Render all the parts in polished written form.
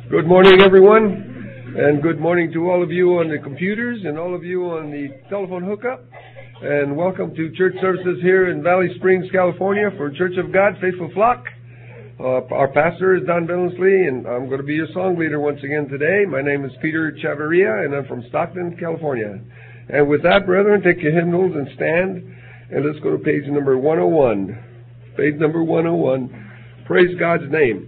Good morning, everyone, and good morning to all of you on the computers and all of you on the telephone hookup. And welcome to church services here in Valley Springs, California for Church of God, Faithful Flock. Our pastor is Don Billingsley, and I'm going to be your song leader once again today. My name is Peter Chavarria, and I'm from Stockton, California. And with that, brethren, take your hymnals and stand, and let's go to page number 101. Page number 101. Praise God's name.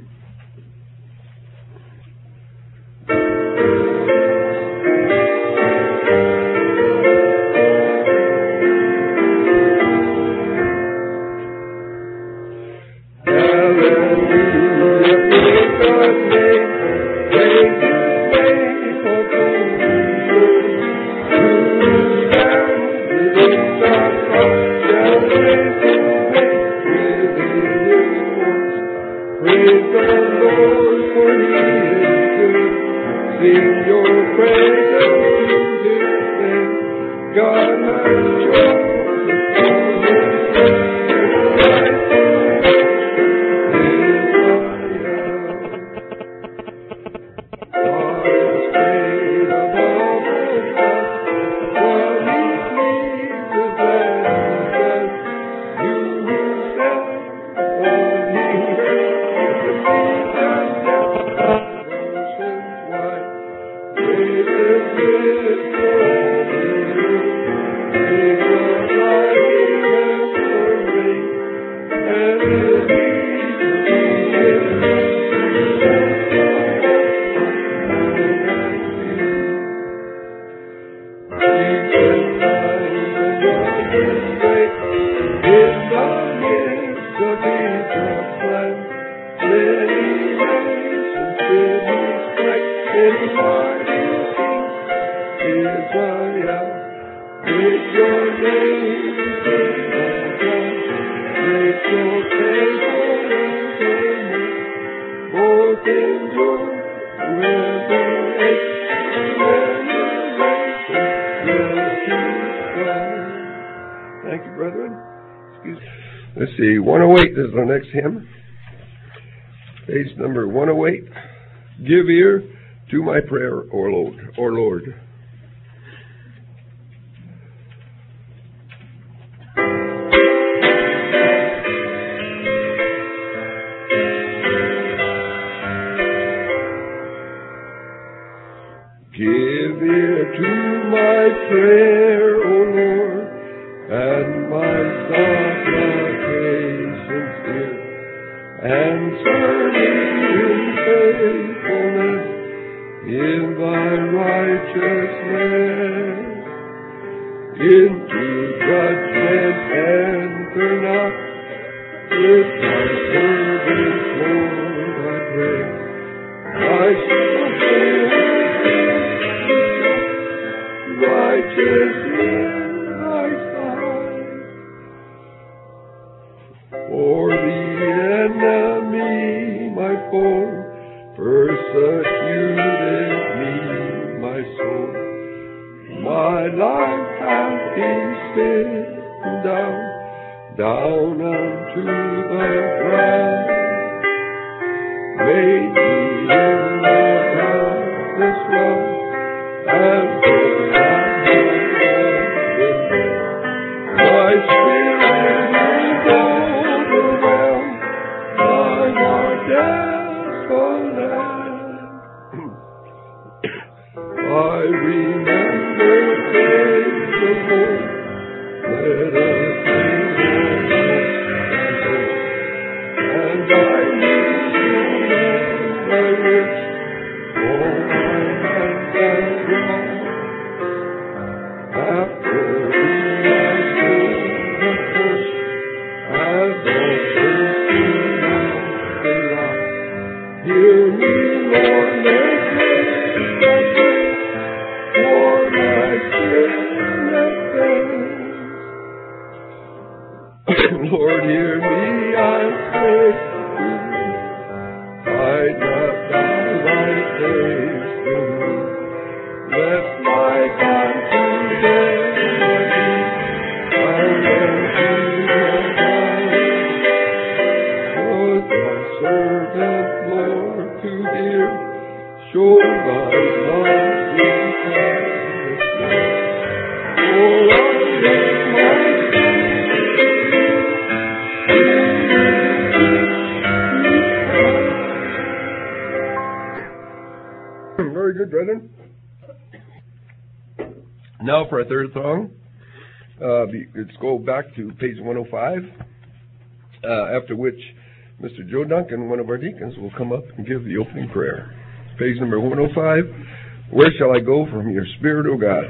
Thank you, brethren. Let's see, 108 is the next hymn. Page number 108. Give ear to my prayer, O Lord. Give ear to my prayer, O Lord, and my supplications hear. Answer me in faithfulness in thy righteousness. Into judgment enter not, with thy servant, Lord, I pray. Thy servant, righteous in thy sight. For the enemy, my foe, persecuted me, my soul. My life hath he smitten down unto the ground. Made me in the darkness run, and my spirit is overwhelmed by my desolate. I remember days of old, let us sing, and I remember all my hands have gone. After hear me, Lord, make me for my sin and pain. servant, Lord, to hear. Show thy love in kindness. Oh, Lord, make my Very good, brethren. Now for our third song. Let's go back to page 105, after which Mr. Joe Duncan, one of our deacons, will come up and give the opening prayer. Page number 105, Where Shall I Go From Your Spirit, O God?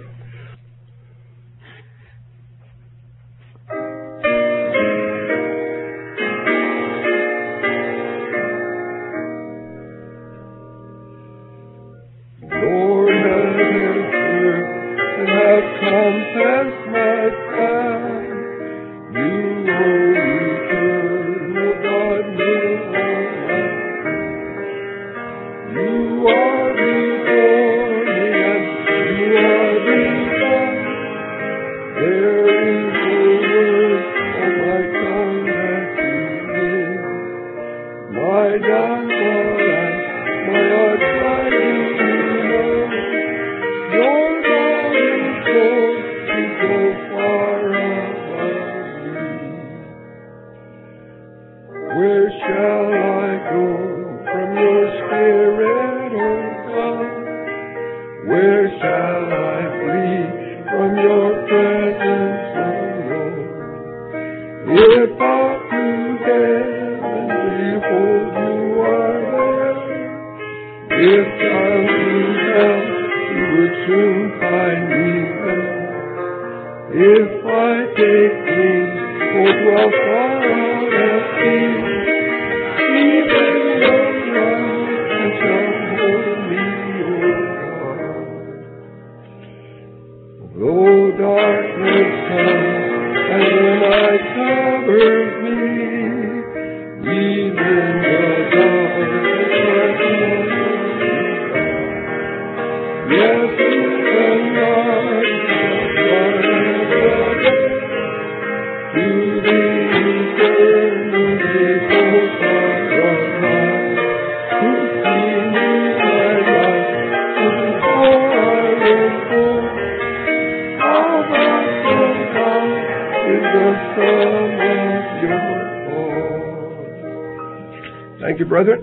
Thank you, brethren.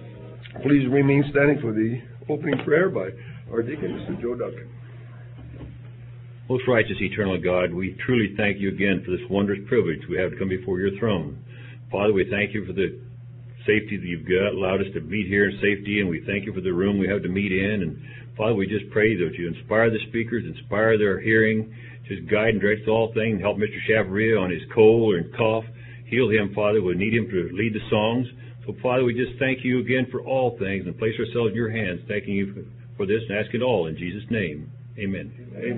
Please remain standing for the opening prayer by our deacon, Mr. Joe Duncan. Most righteous, eternal God, we truly thank you again for this wondrous privilege we have to come before your throne. Father, we thank you for the safety that you've allowed us to meet here in safety, and we thank you for the room we have to meet in. And Father, we just pray that you inspire the speakers, inspire their hearing, just guide and direct all things, help Mr. Chavaria on his cold and cough. Heal him, Father. We need him to lead the songs. So, Father, we just thank you again for all things and place ourselves in your hands, thanking you for this and ask it all in Jesus' name. Amen.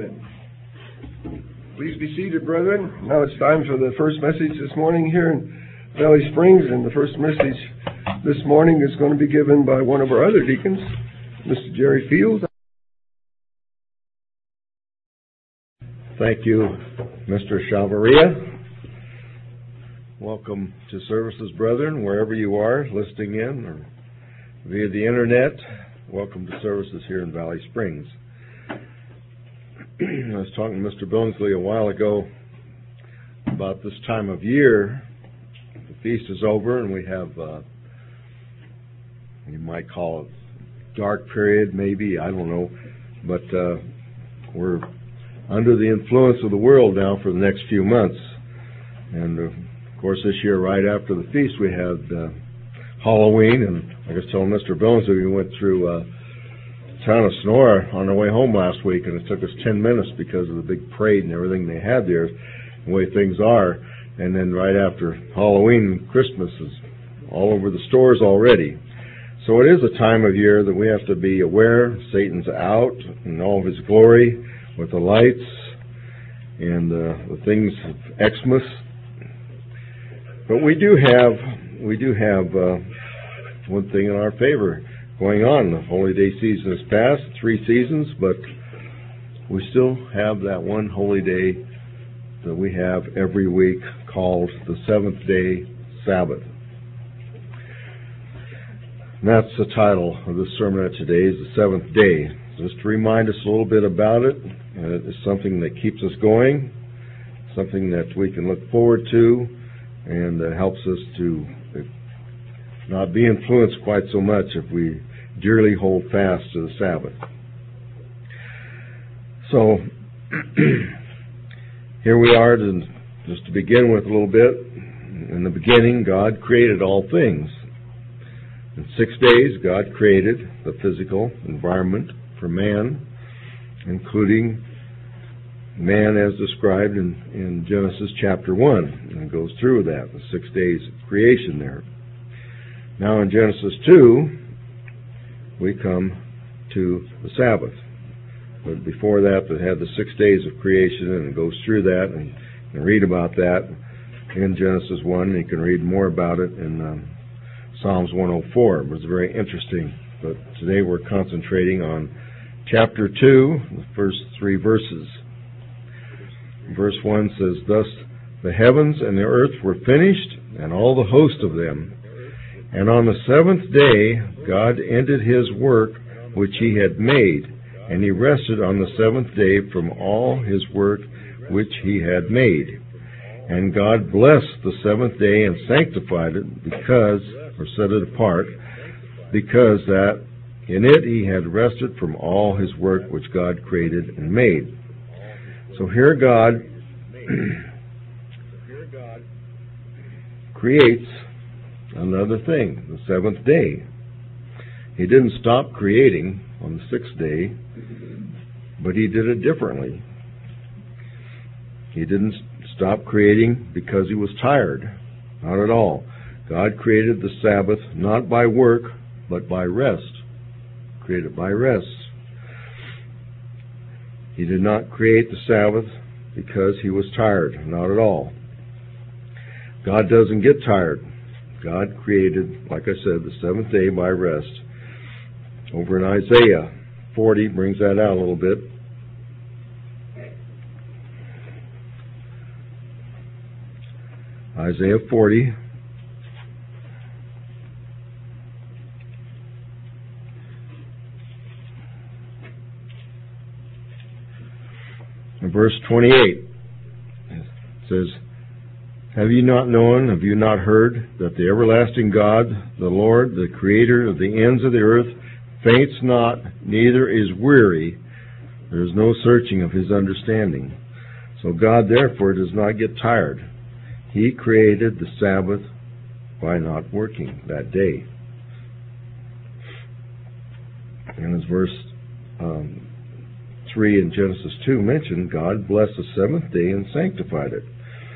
Amen. Please be seated, brethren. Now it's time for the first message this morning here in Valley Springs, and the first message this morning is going to be given by one of our other deacons, Mr. Jerry Fields. Thank you, Mr. Chavaria. Welcome to services, brethren, wherever you are, listening in or via the internet. Welcome to services here in Valley Springs. I was talking to Mr. Billingsley a while ago about this time of year. The feast is over, and we have, you might call it dark period, maybe, I don't know. But we're under the influence of the world now for the next few months. And of course, this year, right after the feast, we had Halloween, and like I was telling Mr. Billingsley, we went through town of Sonora on our way home last week, and it took us 10 minutes because of the big parade and everything they had there, the way things are. And then right after Halloween, Christmas is all over the stores already. So it is a time of year that we have to be aware Satan's out in all of his glory with the lights and the things of Xmas. But we do have one thing in our favor going on. The Holy Day season is past, 3 seasons, but we still have that one holy day that we have every week called the seventh day Sabbath. And that's the title of this sermon today, is the seventh day. Just to remind us a little bit about it. It's something that keeps us going, something that we can look forward to, and helps us to not be influenced quite so much if we dearly hold fast to the Sabbath. So, here we are, just to begin with a little bit. In the beginning, God created all things. In 6 days, God created the physical environment for man, including man as described in Genesis chapter 1. And it goes through that, the 6 days of creation there. Now in Genesis 2, we come to the Sabbath. But before that, it had the 6 days of creation, and it goes through that, and you can read about that in Genesis 1. And you can read more about it in Psalms 104. It was very interesting. But today we're concentrating on chapter 2, the first 3 verses. Verse 1 says, "Thus the heavens and the earth were finished, and all the host of them. And on the seventh day God ended his work which he had made, and he rested on the seventh day from all his work which he had made. And God blessed the seventh day and sanctified it, or set it apart, because that in it he had rested from all his work which God created and made." So here God creates another thing, the seventh day. He didn't stop creating on the 6th day, but he did it differently. He didn't stop creating because he was tired. Not at all. God created the Sabbath not by work, but by rest. Created by rest. He did not create the Sabbath because he was tired. Not at all. God doesn't get tired. God created, like I said, the seventh day by rest. Over in Isaiah 40 brings that out a little bit. Isaiah 40. In verse 28, it says, "Have you not known, have you not heard, that the everlasting God, the Lord, the Creator of the ends of the earth, faints not, neither is weary. There is no searching of his understanding." So God, therefore, does not get tired. He created the Sabbath by not working that day. And as verse 3 in Genesis 2 mentioned, God blessed the seventh day and sanctified it.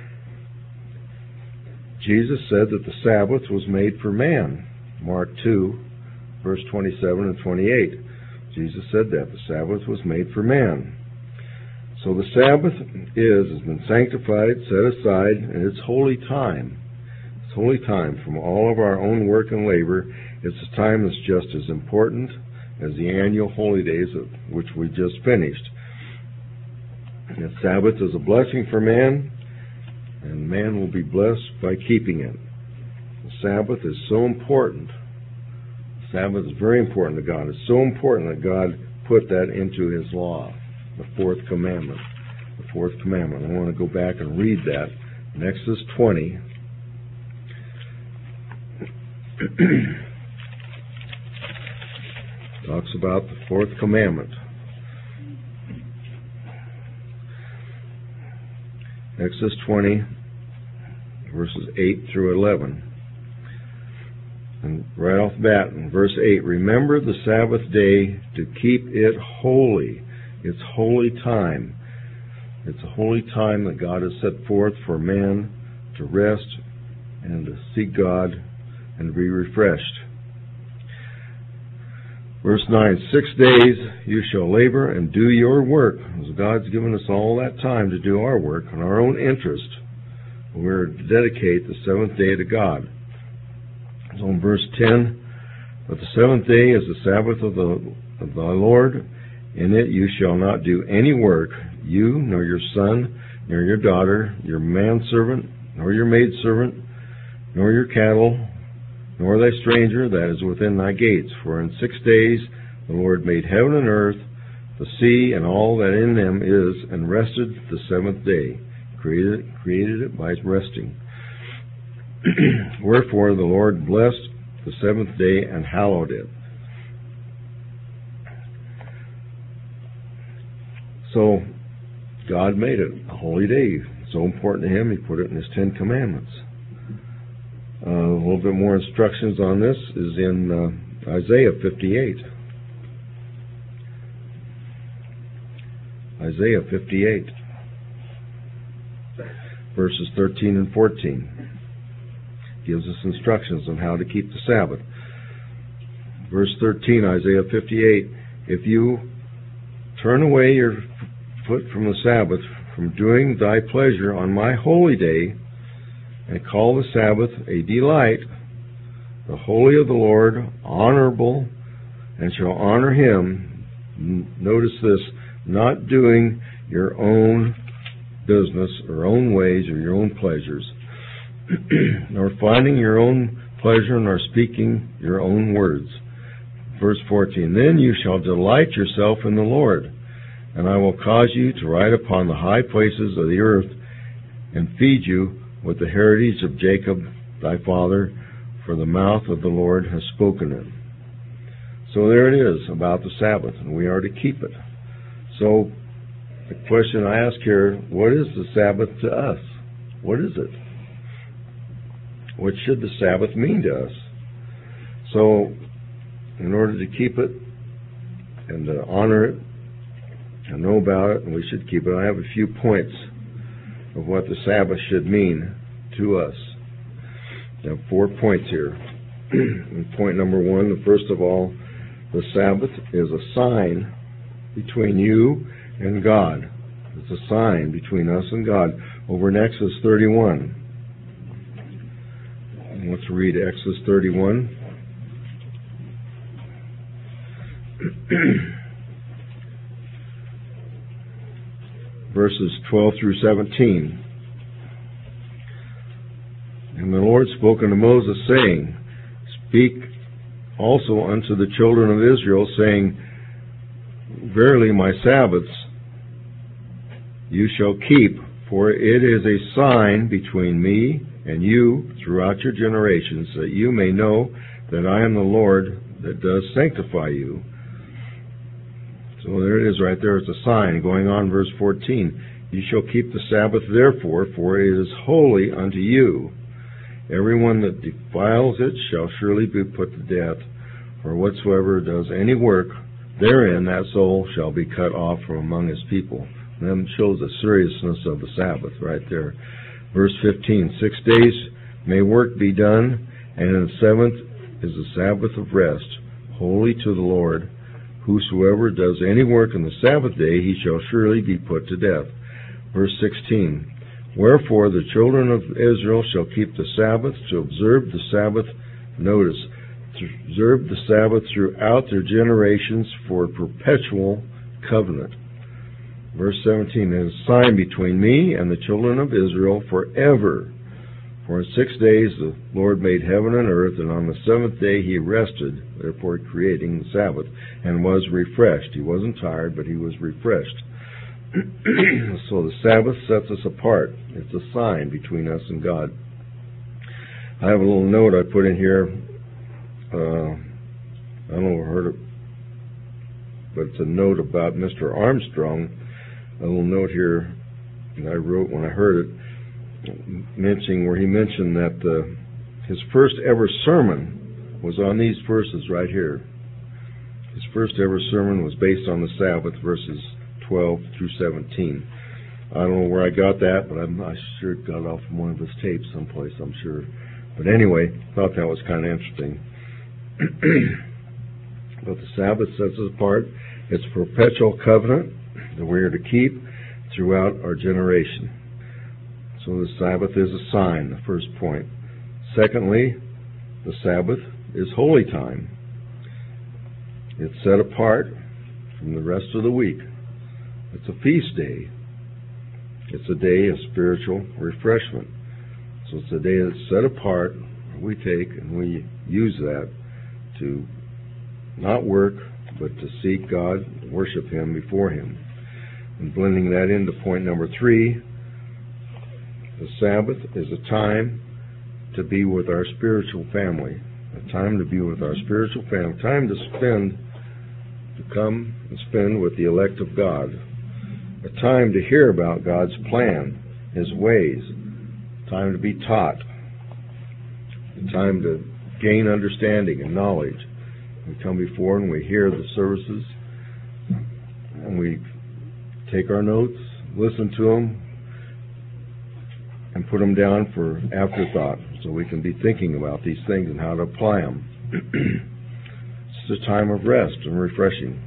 Jesus said that the Sabbath was made for man. Mark 2, verse 27 and 28. Jesus said that the Sabbath was made for man. So the Sabbath has been sanctified, set aside, and it's holy time. It's holy time from all of our own work and labor. It's a time that's just as important as the annual holy days of which we just finished. The Sabbath is a blessing for man, and man will be blessed by keeping it. The Sabbath is so important. The Sabbath is very important to God. It's so important that God put that into his law, the fourth commandment. The fourth commandment. I want to go back and read that. In Exodus 20. Talks about the fourth commandment. Exodus 20, verses 8 through 11. And right off the bat, in verse 8, "Remember the Sabbath day to keep it holy." It's holy time. It's a holy time that God has set forth for man to rest and to seek God and be refreshed. Verse 9, 6 days you shall labor and do your work. As God's given us all that time to do our work in our own interest. We're to dedicate the seventh day to God. So in verse 10, "But the seventh day is the Sabbath of thy Lord. In it you shall not do any work, you, nor your son, nor your daughter, your manservant, nor your maidservant, nor your cattle, nor thy stranger that is within thy gates. For in 6 days the Lord made heaven and earth, the sea, and all that in them is, and rested the seventh day. Created it by resting. Wherefore the Lord blessed the seventh day and hallowed it. So God made it a holy day. So important to Him, He put it in His 10 Commandments. A little bit more instructions on this is in Isaiah 58. Isaiah 58, verses 13 and 14. Gives us instructions on how to keep the Sabbath. Verse 13, Isaiah 58, if you turn away your foot from the Sabbath, from doing thy pleasure on my holy day, and call the Sabbath a delight, the holy of the Lord, honorable, and shall honor him. Notice this, not doing your own business or own ways or your own pleasures, nor finding your own pleasure, nor speaking your own words. Verse 14, then you shall delight yourself in the Lord, and I will cause you to ride upon the high places of the earth, and feed you with the heritage of Jacob thy father, for the mouth of the Lord has spoken it. So there it is about the Sabbath, and we are to keep it. So the question I ask here, what is the Sabbath to us? What is it? What should the Sabbath mean to us? So in order to keep it and to honor it and know about it, and we should keep it, I have a few points of what the Sabbath should mean to us. I have 4 points here. And point number 1, first of all, the Sabbath is a sign between you and God. It's a sign between us and God. Over in Exodus 31. Let's read Exodus 31. Verses 12 through 17. And the Lord spoke unto Moses, saying, speak also unto the children of Israel, saying, verily my Sabbaths you shall keep, for it is a sign between me and you throughout your generations, that you may know that I am the Lord that does sanctify you. So there it is right there. It's a sign. Going on, verse 14. You shall keep the Sabbath therefore, for it is holy unto you. Everyone that defiles it shall surely be put to death. For whatsoever does any work therein, that soul shall be cut off from among his people. And that shows the seriousness of the Sabbath right there. Verse 15, 6 days may work be done, and in the seventh is the Sabbath of rest, holy to the Lord. Whosoever does any work on the Sabbath day, he shall surely be put to death. Verse 16, wherefore the children of Israel shall keep the Sabbath, to observe the Sabbath, notice, to observe the Sabbath throughout their generations for a perpetual covenant. Verse 17, it is a sign between me and the children of Israel forever. For in 6 days the Lord made heaven and earth, and on the seventh day he rested, therefore creating the Sabbath, and was refreshed. He wasn't tired, but he was refreshed. So the Sabbath sets us apart. It's a sign between us and God. I have a little note I put in here. I don't know if I heard it, but it's a note about Mr. Armstrong. A little note here that I wrote when I heard it, mentioning where he mentioned that his first ever sermon was on these verses right here. His first ever sermon was based on the Sabbath, verses 12 through 17. I don't know where I got that, but I sure got it off from one of his tapes someplace, I'm sure. But anyway, thought that was kind of interesting. But the Sabbath sets us apart. It's a perpetual covenant that we are to keep throughout our generation. So the Sabbath is a sign, the first point. Secondly, the Sabbath is holy time. It's set apart from the rest of the week. It's a feast day. It's a day of spiritual refreshment. So it's a day that's set apart we take and we use that to not work, but to seek God, worship Him before Him. And blending that into point number 3, the Sabbath is a time to be with our spiritual family, a time to be with our spiritual family, time to come and spend with the elect of God, a time to hear about God's plan, His ways, time to be taught, a time to gain understanding and knowledge. We come before and we hear the services, and we take our notes, listen to them, and put them down for afterthought so we can be thinking about these things and how to apply them. It's a time of rest and refreshing.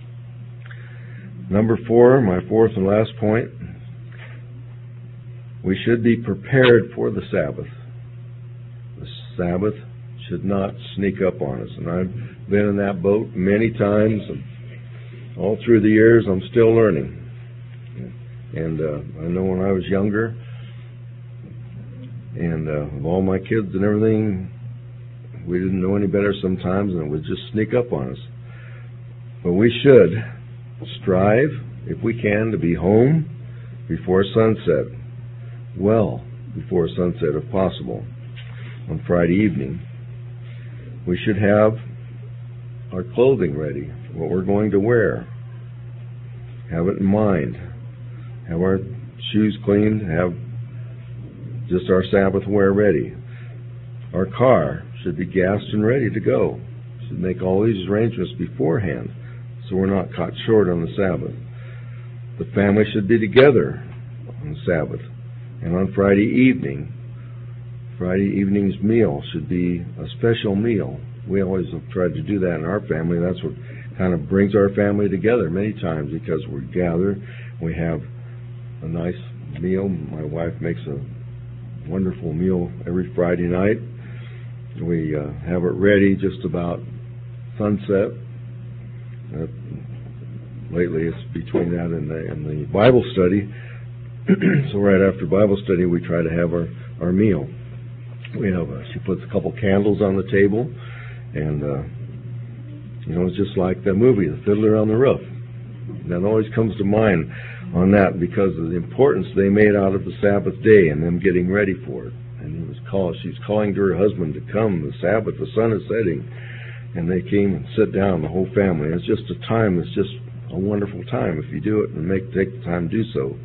Number 4, my fourth and last point, we should be prepared for the Sabbath. The Sabbath should not sneak up on us. And I've been in that boat many times, and all through the years I'm still learning. And I know when I was younger, and with all my kids and everything, we didn't know any better sometimes, and it would just sneak up on us. But we should strive, if we can, to be home before sunset. Well before sunset, if possible, on Friday evening. We should have our clothing ready, what we're going to wear. Have it in mind. Have our shoes cleaned, have just our Sabbath wear ready. Our car should be gassed and ready to go. Should make all these arrangements beforehand so we're not caught short on the Sabbath. The family should be together on the Sabbath. And on Friday evening's meal should be a special meal. We always have tried to do that in our family. That's what kind of brings our family together many times, because we gather, we have a nice meal. My wife makes a wonderful meal every Friday night. We have it ready just about sunset. Lately it's between that and the Bible study. So right after Bible study we try to have our meal. We have she puts a couple candles on the table, and it's just like the movie, The Fiddler on the Roof. That always comes to mind on that because of the importance they made out of the Sabbath day and them getting ready for it. And she's calling to her husband to come the Sabbath, the sun is setting, and they came and sit down, the whole family. It's just a time that's just a wonderful time if you do it and take the time to do so.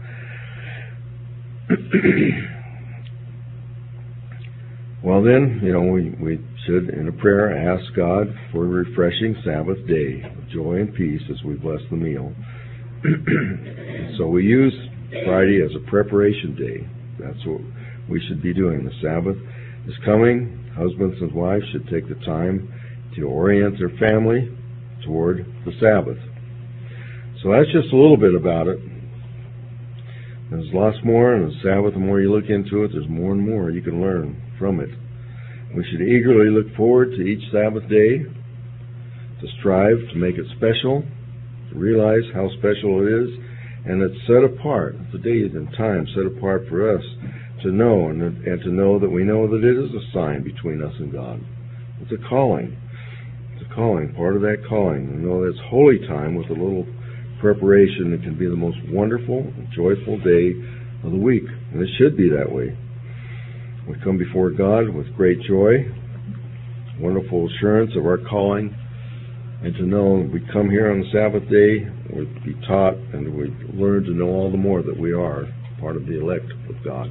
Well then, we should, in a prayer, ask God for a refreshing Sabbath day of joy and peace as we bless the meal. So we use Friday as a preparation day. That's what we should be doing. The Sabbath is coming. Husbands and wives should take the time to orient their family toward the Sabbath. So that's just a little bit about it. There's lots more, and the Sabbath, the more you look into it, there's more and more you can learn from it. We should eagerly look forward to each Sabbath day, to strive to make it special, to realize how special it is, and it's set apart. It's a day and time set apart for us to know, and to know that we know that it is a sign between us and God. It's a calling. It's a calling, part of that calling. We know that it's holy time with a little preparation. It can be the most wonderful and joyful day of the week, and it should be that way. We come before God with great joy, wonderful assurance of our calling, and to know we come here on the Sabbath day, we be taught, and we learn to know all the more that we are part of the elect of God.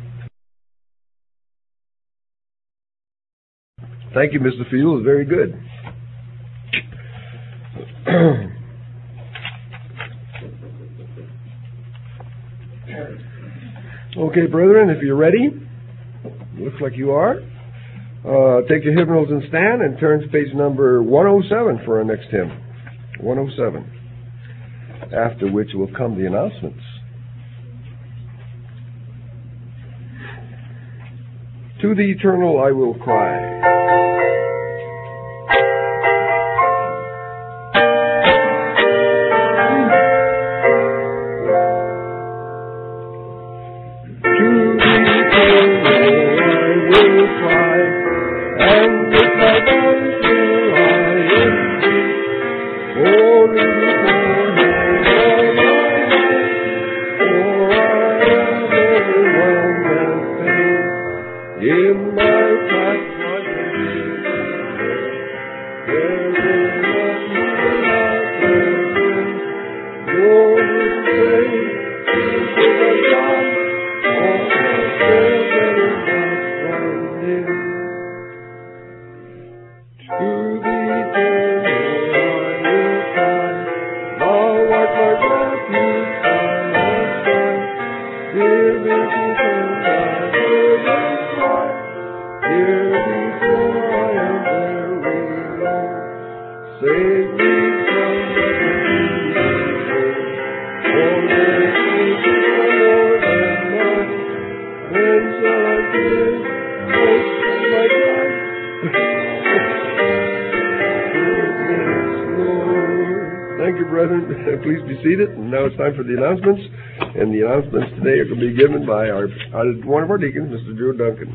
Thank you, Mr. Field. It was very good. Okay, brethren, if you're ready, looks like you are, take your hymnals and stand and turn to page number 107 for our next hymn. 107. After which will come the announcements. To the eternal I will cry. Please be seated. And now it's time for the announcements. And the announcements today are going to be given by one of our deacons, Mr. Drew Duncan.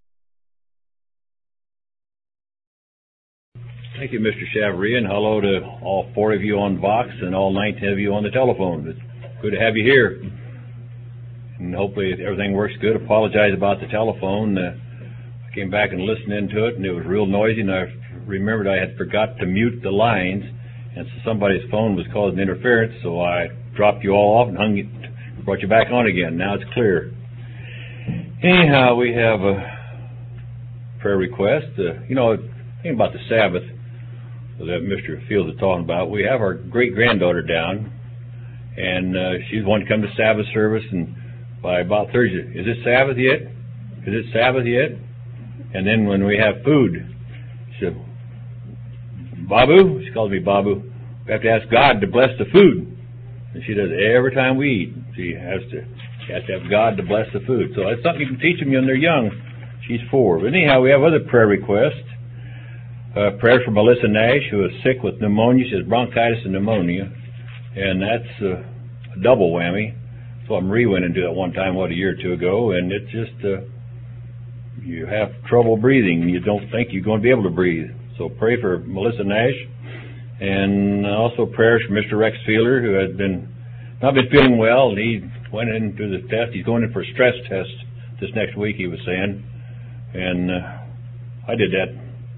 Thank you, Mr. Chavaria, and hello to all 4 of you on Vox and all 19 of you on the telephone. It's good to have you here. And hopefully everything works good. Apologize about the telephone. I came back and listened into it, and it was real noisy, and I remembered I had forgot to mute the lines. And so somebody's phone was causing interference, so I dropped you all off and brought you back on again. Now it's clear. Anyhow, we have a prayer request. Think about the Sabbath that Mr. Fields is talking about. We have our great-granddaughter down, and she's wanting to come to Sabbath service, and by about Thursday, is it Sabbath yet? Is it Sabbath yet? And then when we have food, she said, Babu, she calls me Babu, we have to ask God to bless the food. And she does it every time we eat. She has to have God to bless the food. So that's something you can teach them when they're young. She's 4. But anyhow, we have other prayer requests. Prayer for Melissa Nash, who is sick with pneumonia. She has bronchitis and pneumonia. And that's a double whammy. So Marie went into it one time, a year or 2 ago, and it's just, you have trouble breathing. You don't think you're going to be able to breathe. So pray for Melissa Nash, and also prayers for Mr. Rex Fielder, who has not been feeling well, and he went into the test. He's going in for a stress test this next week, he was saying. And I did that,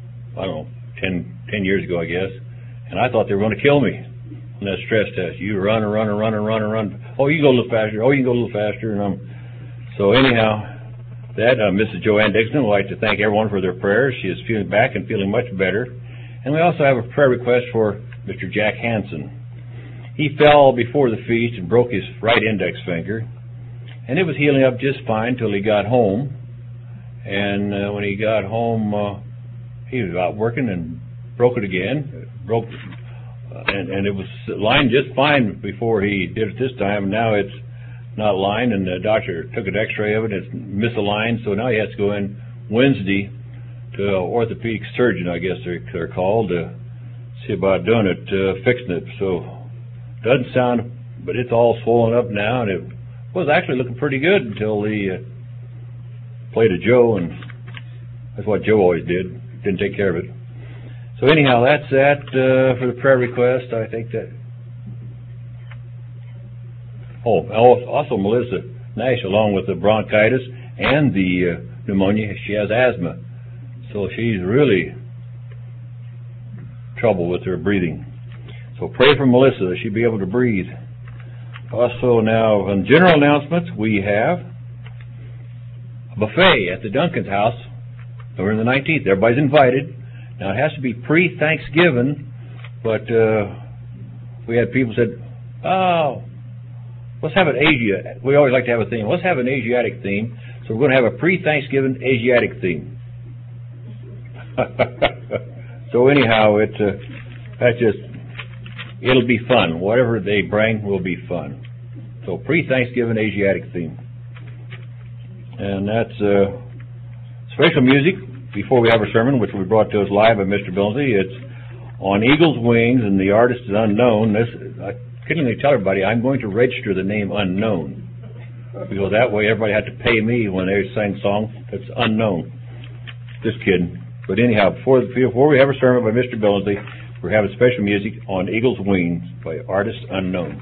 10 years ago, I guess, and I thought they were going to kill me on that stress test. You run. Oh, you go a little faster. Oh, you can go a little faster. So anyhow, Mrs. Joanne Dixon would like to thank everyone for their prayers. She is feeling back and feeling much better. And we also have a prayer request for Mr. Jack Hansen. He fell before the feast and broke his right index finger. And it was healing up just fine till he got home. And when he got home, he was out working and broke it again. And it was lined just fine before he did it this time. And now it's not lined, and the doctor took an x-ray of it, and it's misaligned, so now he has to go in Wednesday to an orthopedic surgeon, I guess they're called, to see about doing it, fixing it. So it doesn't sound, but it's all swollen up now, and it was actually looking pretty good until he played a Joe, and that's what Joe always did, didn't take care of it. So anyhow, that's that for the prayer request. I think that. Also Melissa Nash, along with the bronchitis and the pneumonia, she has asthma. So she's really trouble with her breathing. So pray for Melissa that she'll be able to breathe. Also now, on general announcements, we have a buffet at the Duncan's house over the 19th. Everybody's invited. Now, it has to be pre-Thanksgiving, but we had people said, let's have an we always like to have a theme. Let's have an Asiatic theme. So we're going to have a pre-Thanksgiving Asiatic theme. So anyhow, it'll be fun. Whatever they bring will be fun. So pre-Thanksgiving Asiatic theme. And that's special music before we have our sermon, which will be brought to us live by Mr. Billsy. It's On Eagle's Wings, and the artist is unknown. I couldn't even tell everybody I'm going to register the name Unknown, because that way everybody had to pay me when they sang song that's unknown. Just kidding. But anyhow, before we have a sermon by Mr. Billingsley, we're having special music on Eagle's Wings by Artist Unknown.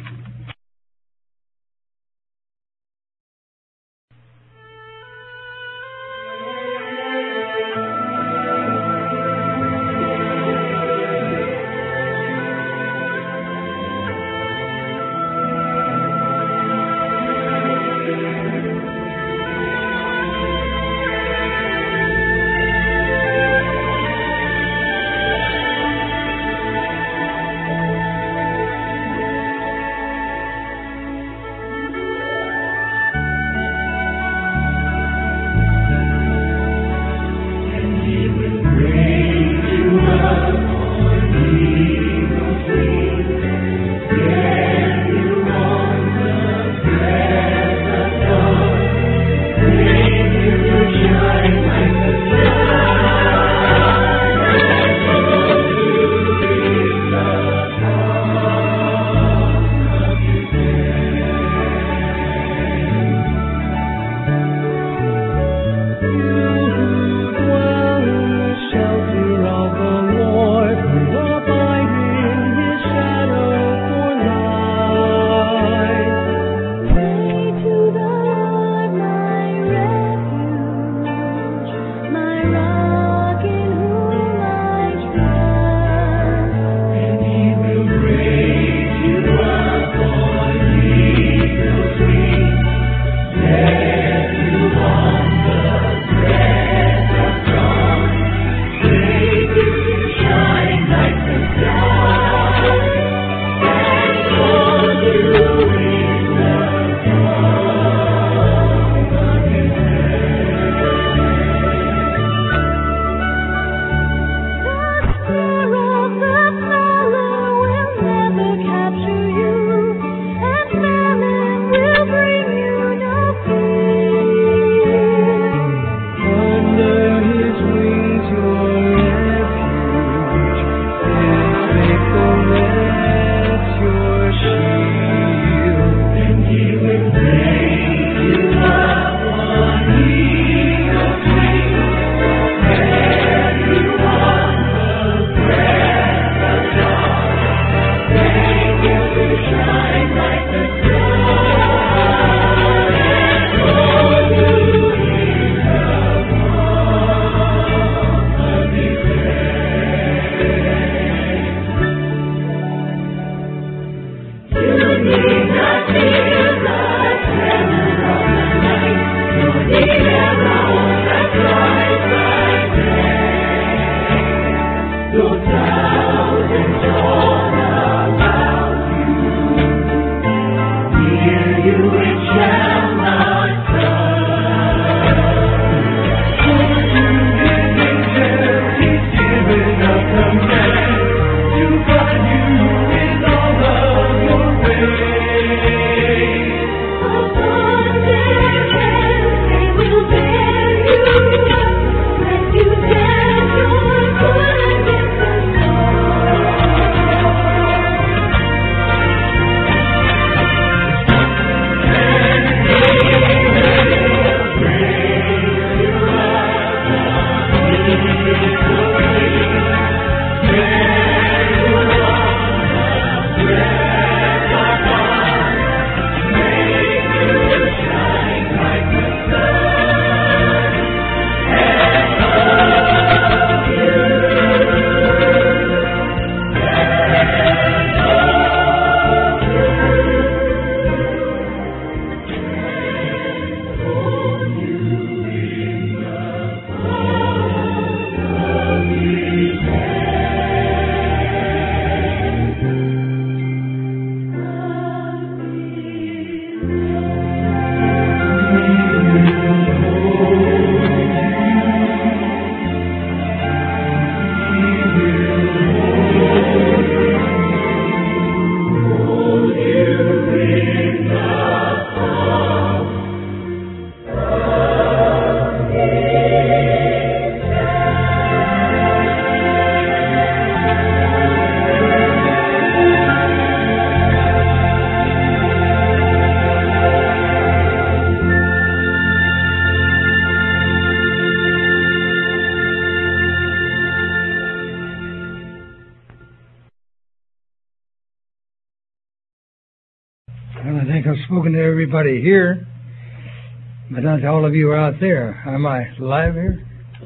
I've spoken to everybody here, but not to all of you out there. Am I live here?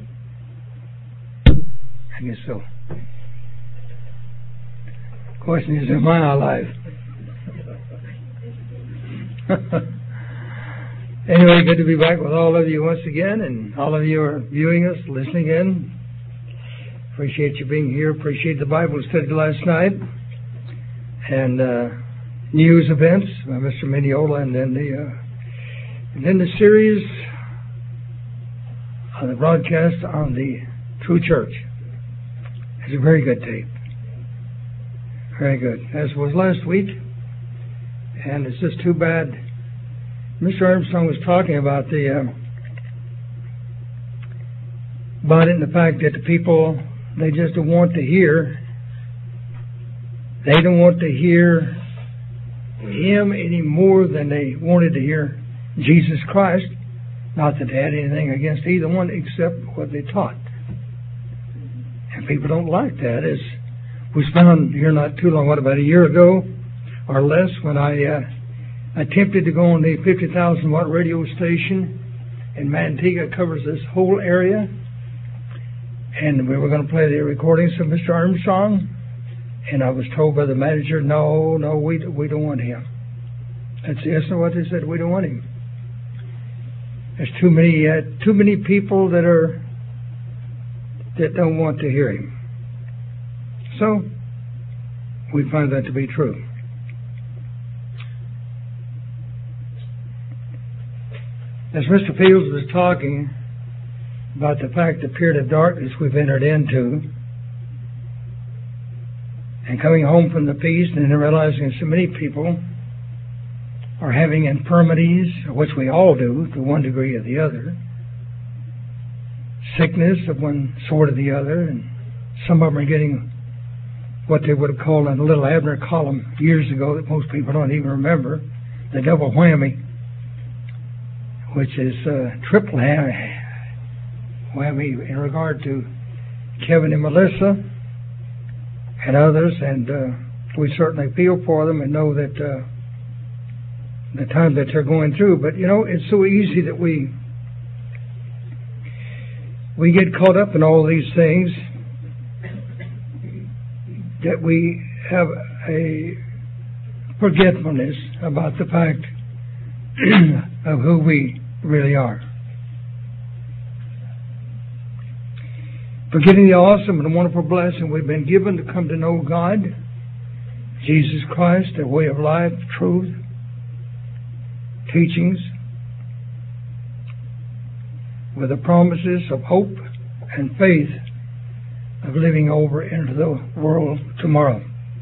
I guess so. Question is, am I alive? Anyway, good to be back with all of you once again, and all of you are viewing us, listening in. Appreciate you being here. Appreciate the Bible study last night, and news events by Mr. Migniola, and then the series on the broadcast on the True Church. It's a very good tape. Very good. As was last week. And it's just too bad. Mr. Armstrong was talking about it and the fact that the people, they just don't want to hear. They don't want to hear Him any more than they wanted to hear Jesus Christ. Not that they had anything against either one except what they taught. And people don't like that. As was found here not too long, about a year ago or less, when I attempted to go on the 50,000 watt radio station in Manteca, covers this whole area, and we were going to play the recordings of Mr. Armstrong, and I was told by the manager, no, we don't want him. That's what they said. We don't want him. There's too many people that don't want to hear him. So we find that to be true. As Mr. Fields was talking about the fact the period of darkness we've entered into, and coming home from the feast and then realizing so many people are having infirmities, which we all do to one degree or the other, sickness of one sort or the other, and some of them are getting what they would have called in a little Abner column years ago that most people don't even remember, the double whammy, which is triple whammy in regard to Kevin and Melissa and others, and we certainly feel for them and know that the time that they're going through. But it's so easy that we get caught up in all these things that we have a forgetfulness about the fact of who we really are. Forgetting the awesome and wonderful blessing we've been given to come to know God, Jesus Christ, a way of life, truth, teachings, with the promises of hope and faith of living over into the world tomorrow.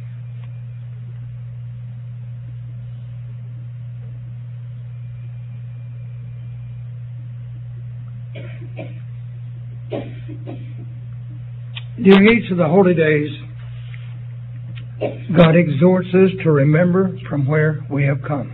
During each of the holy days, God exhorts us to remember from where we have come.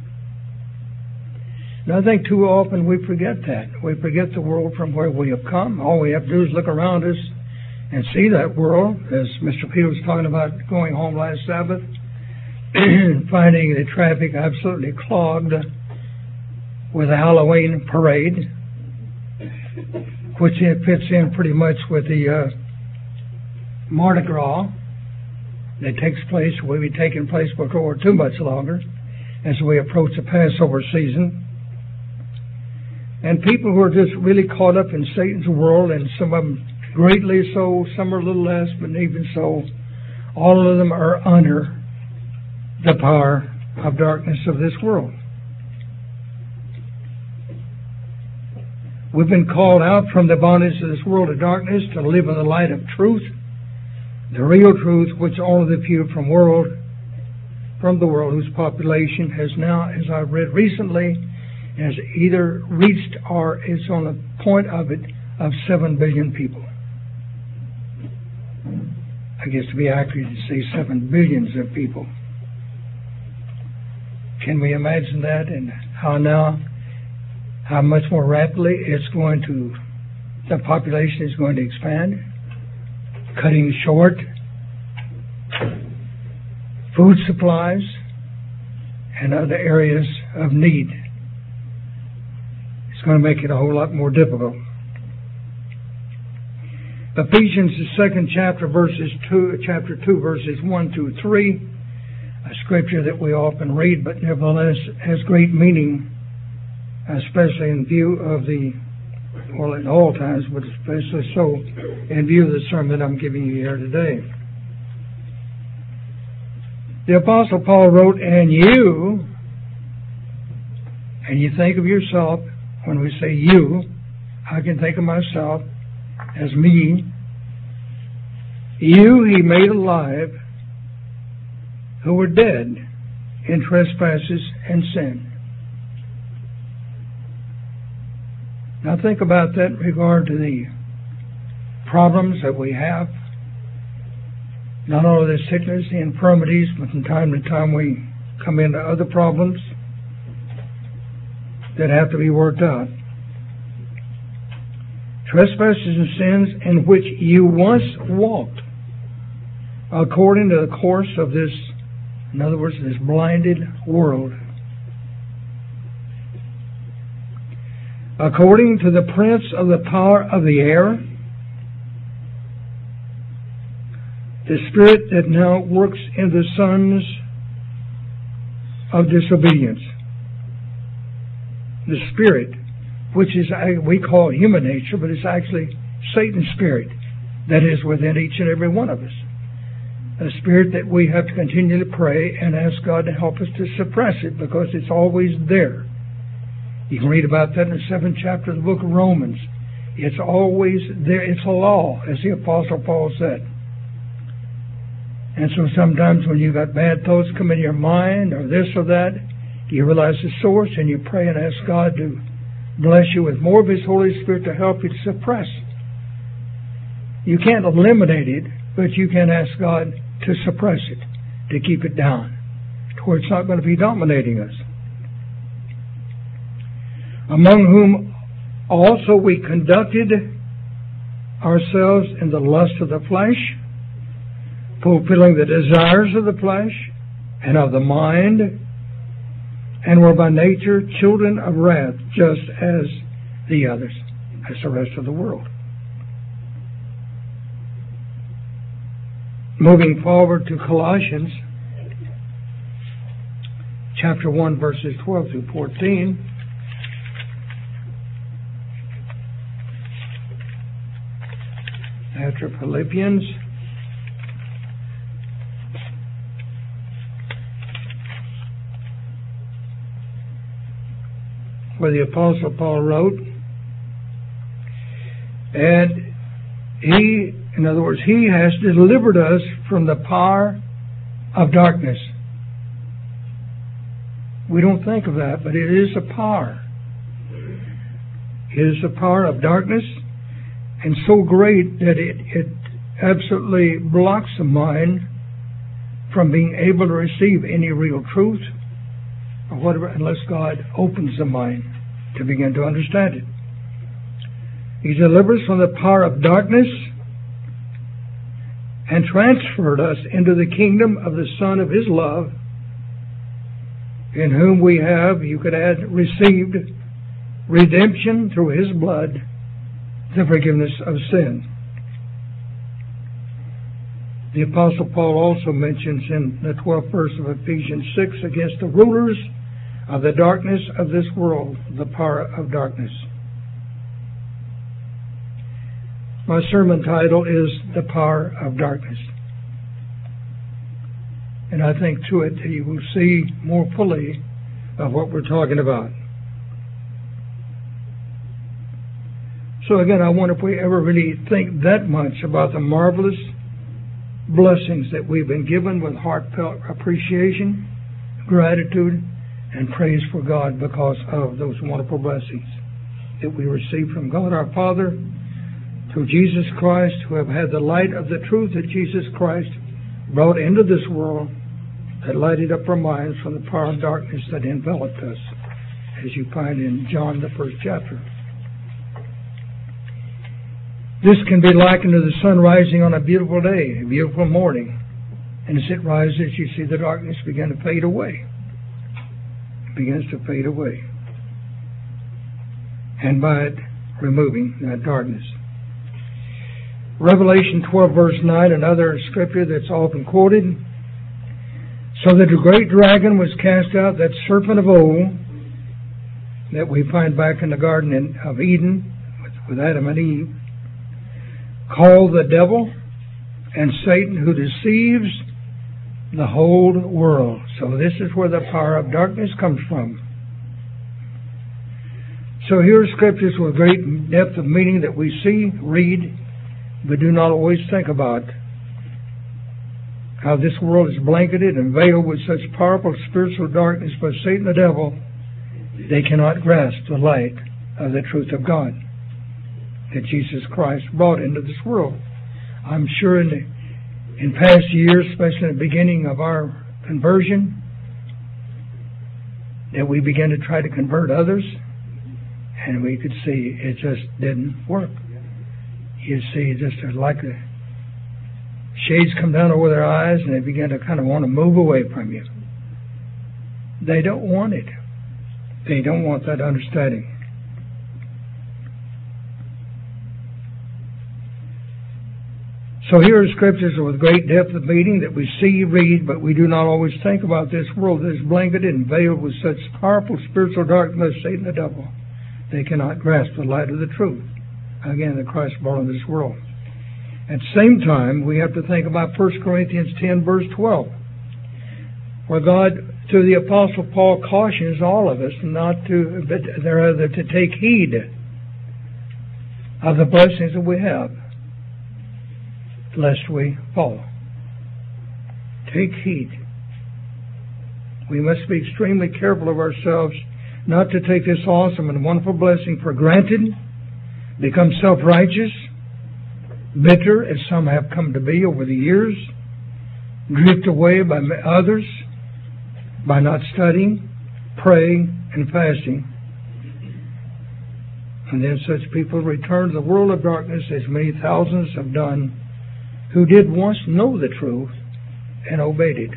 And I think too often we forget that. We forget the world from where we have come. All we have to do is look around us and see that world, as Mr. Peter was talking about going home last Sabbath, finding the traffic absolutely clogged with a Halloween parade, which fits in pretty much with the Mardi Gras that will be taking place before too much longer as we approach the Passover season. And people who are just really caught up in Satan's world, and some of them greatly so, some are a little less, but even so, all of them are under the power of darkness of this world. We've been called out from the bondage of this world of darkness to live in the light of truth, the real truth, which all of the few from the world whose population has now, as I've read recently, has either reached or is on the point of 7 billion people. I guess to be accurate, to say 7 billions of people. Can we imagine that, and how much more rapidly the population is going to expand, cutting short food supplies and other areas of need. It's going to make it a whole lot more difficult. Ephesians, the second chapter, chapter 2, verses 1 through 3, a scripture that we often read, but nevertheless has great meaning, especially in view of at all times, but especially so in view of the sermon I'm giving you here today. The Apostle Paul wrote, and you think of yourself, when we say you, I can think of myself as me. You he made alive who were dead in trespasses and sin. Now think about that in regard to the problems that we have. Not only the sickness, the infirmities, but from time to time we come into other problems that have to be worked out. Trespasses and sins in which you once walked, according to the course of this, in other words, this blinded world. According to the prince of the power of the air, the spirit that now works in the sons of disobedience. The spirit, which is we call human nature, but it's actually Satan's spirit that is within each and every one of us. A spirit that we have to continue to pray and ask God to help us to suppress it, because it's always there. You can read about that in the 7th chapter of the book of Romans. It's always there. It's a law, as the Apostle Paul said. And so sometimes when you've got bad thoughts come in your mind, or this or that, you realize the source and you pray and ask God to bless you with more of His Holy Spirit to help you to suppress. You can't eliminate it, but you can ask God to suppress it, to keep it down, to where it's not going to be dominating us. Among whom also we conducted ourselves in the lust of the flesh, fulfilling the desires of the flesh and of the mind, and were by nature children of wrath, just as the others, as the rest of the world. Moving forward to Colossians, chapter 1, verses 12 through 14. After Philippians, where the Apostle Paul wrote, and he, in other words, He has delivered us from the power of darkness. We don't think of that, but it is a power. It is a power of darkness, and so great that it absolutely blocks the mind from being able to receive any real truth or whatever, unless God opens the mind to begin to understand it. He delivers us from the power of darkness and transferred us into the kingdom of the Son of His love, in whom we have, you could add, received redemption through His blood, the forgiveness of sin. The Apostle Paul also mentions in the 12th verse of Ephesians 6, against the rulers of the darkness of this world, the power of darkness. My sermon title is The Power of Darkness. And I think through it you will see more fully of what we're talking about. So again, I wonder if we ever really think that much about the marvelous blessings that we've been given with heartfelt appreciation, gratitude, and praise for God because of those wonderful blessings that we receive from God our Father through Jesus Christ, who have had the light of the truth that Jesus Christ brought into this world, that lighted up our minds from the power of darkness that enveloped us, as you find in John, the 1st chapter. This can be likened to the sun rising on a beautiful day, a beautiful morning. And as it rises, you see the darkness begin to fade away. begins to fade away. And by it, removing that darkness. Revelation 12 verse 9, another scripture that's often quoted. So that the great dragon was cast out, that serpent of old, that we find back in the Garden of Eden with Adam and Eve, called the devil and Satan, who deceives the whole world. So this is where the power of darkness comes from. So here are scriptures with great depth of meaning that we see, read, but do not always think about. How this world is blanketed and veiled with such powerful spiritual darkness by Satan the devil, they cannot grasp the light of the truth of God that Jesus Christ brought into this world. I'm sure in past years, especially in the beginning of our conversion, that we began to try to convert others, and we could see it just didn't work. You see, just like the shades come down over their eyes, and they begin to kind of want to move away from you. They don't want it. They don't want that understanding. So here are scriptures with great depth of meaning that we see, read, but we do not always think about this world that is blanketed and veiled with such powerful spiritual darkness, Satan the devil. They cannot grasp the light of the truth. Again, that Christ brought into this world. At the same time, we have to think about 1 Corinthians 10, verse 12, where God, through the Apostle Paul, cautions all of us not to, but rather to take heed of the blessings that we have, lest we fall. Take heed. We must be extremely careful of ourselves not to take this awesome and wonderful blessing for granted, become self-righteous, bitter, as some have come to be over the years, drift away by others by not studying, praying, and fasting. And then such people return to the world of darkness, as many thousands have done, who did once know the truth and obeyed it.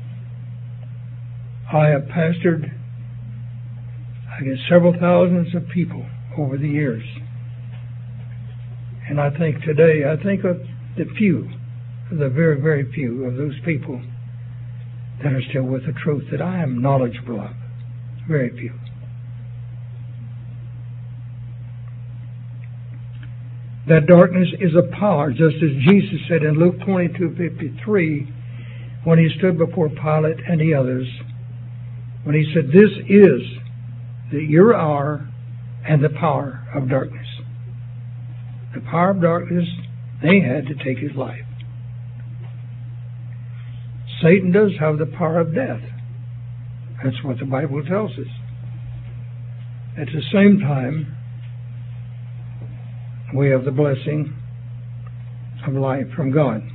I have pastored, I guess, several thousands of people over the years. And I think today, I think of the few, the very, very few of those people that are still with the truth that I am knowledgeable of. Very few. That darkness is a power, just as Jesus said in Luke 22:53, when he stood before Pilate and the others, when he said, "This is your hour and the power of darkness." The power of darkness, they had to take his life. Satan does have the power of death. That's what the Bible tells us. At the same time, we have the blessing of life from God.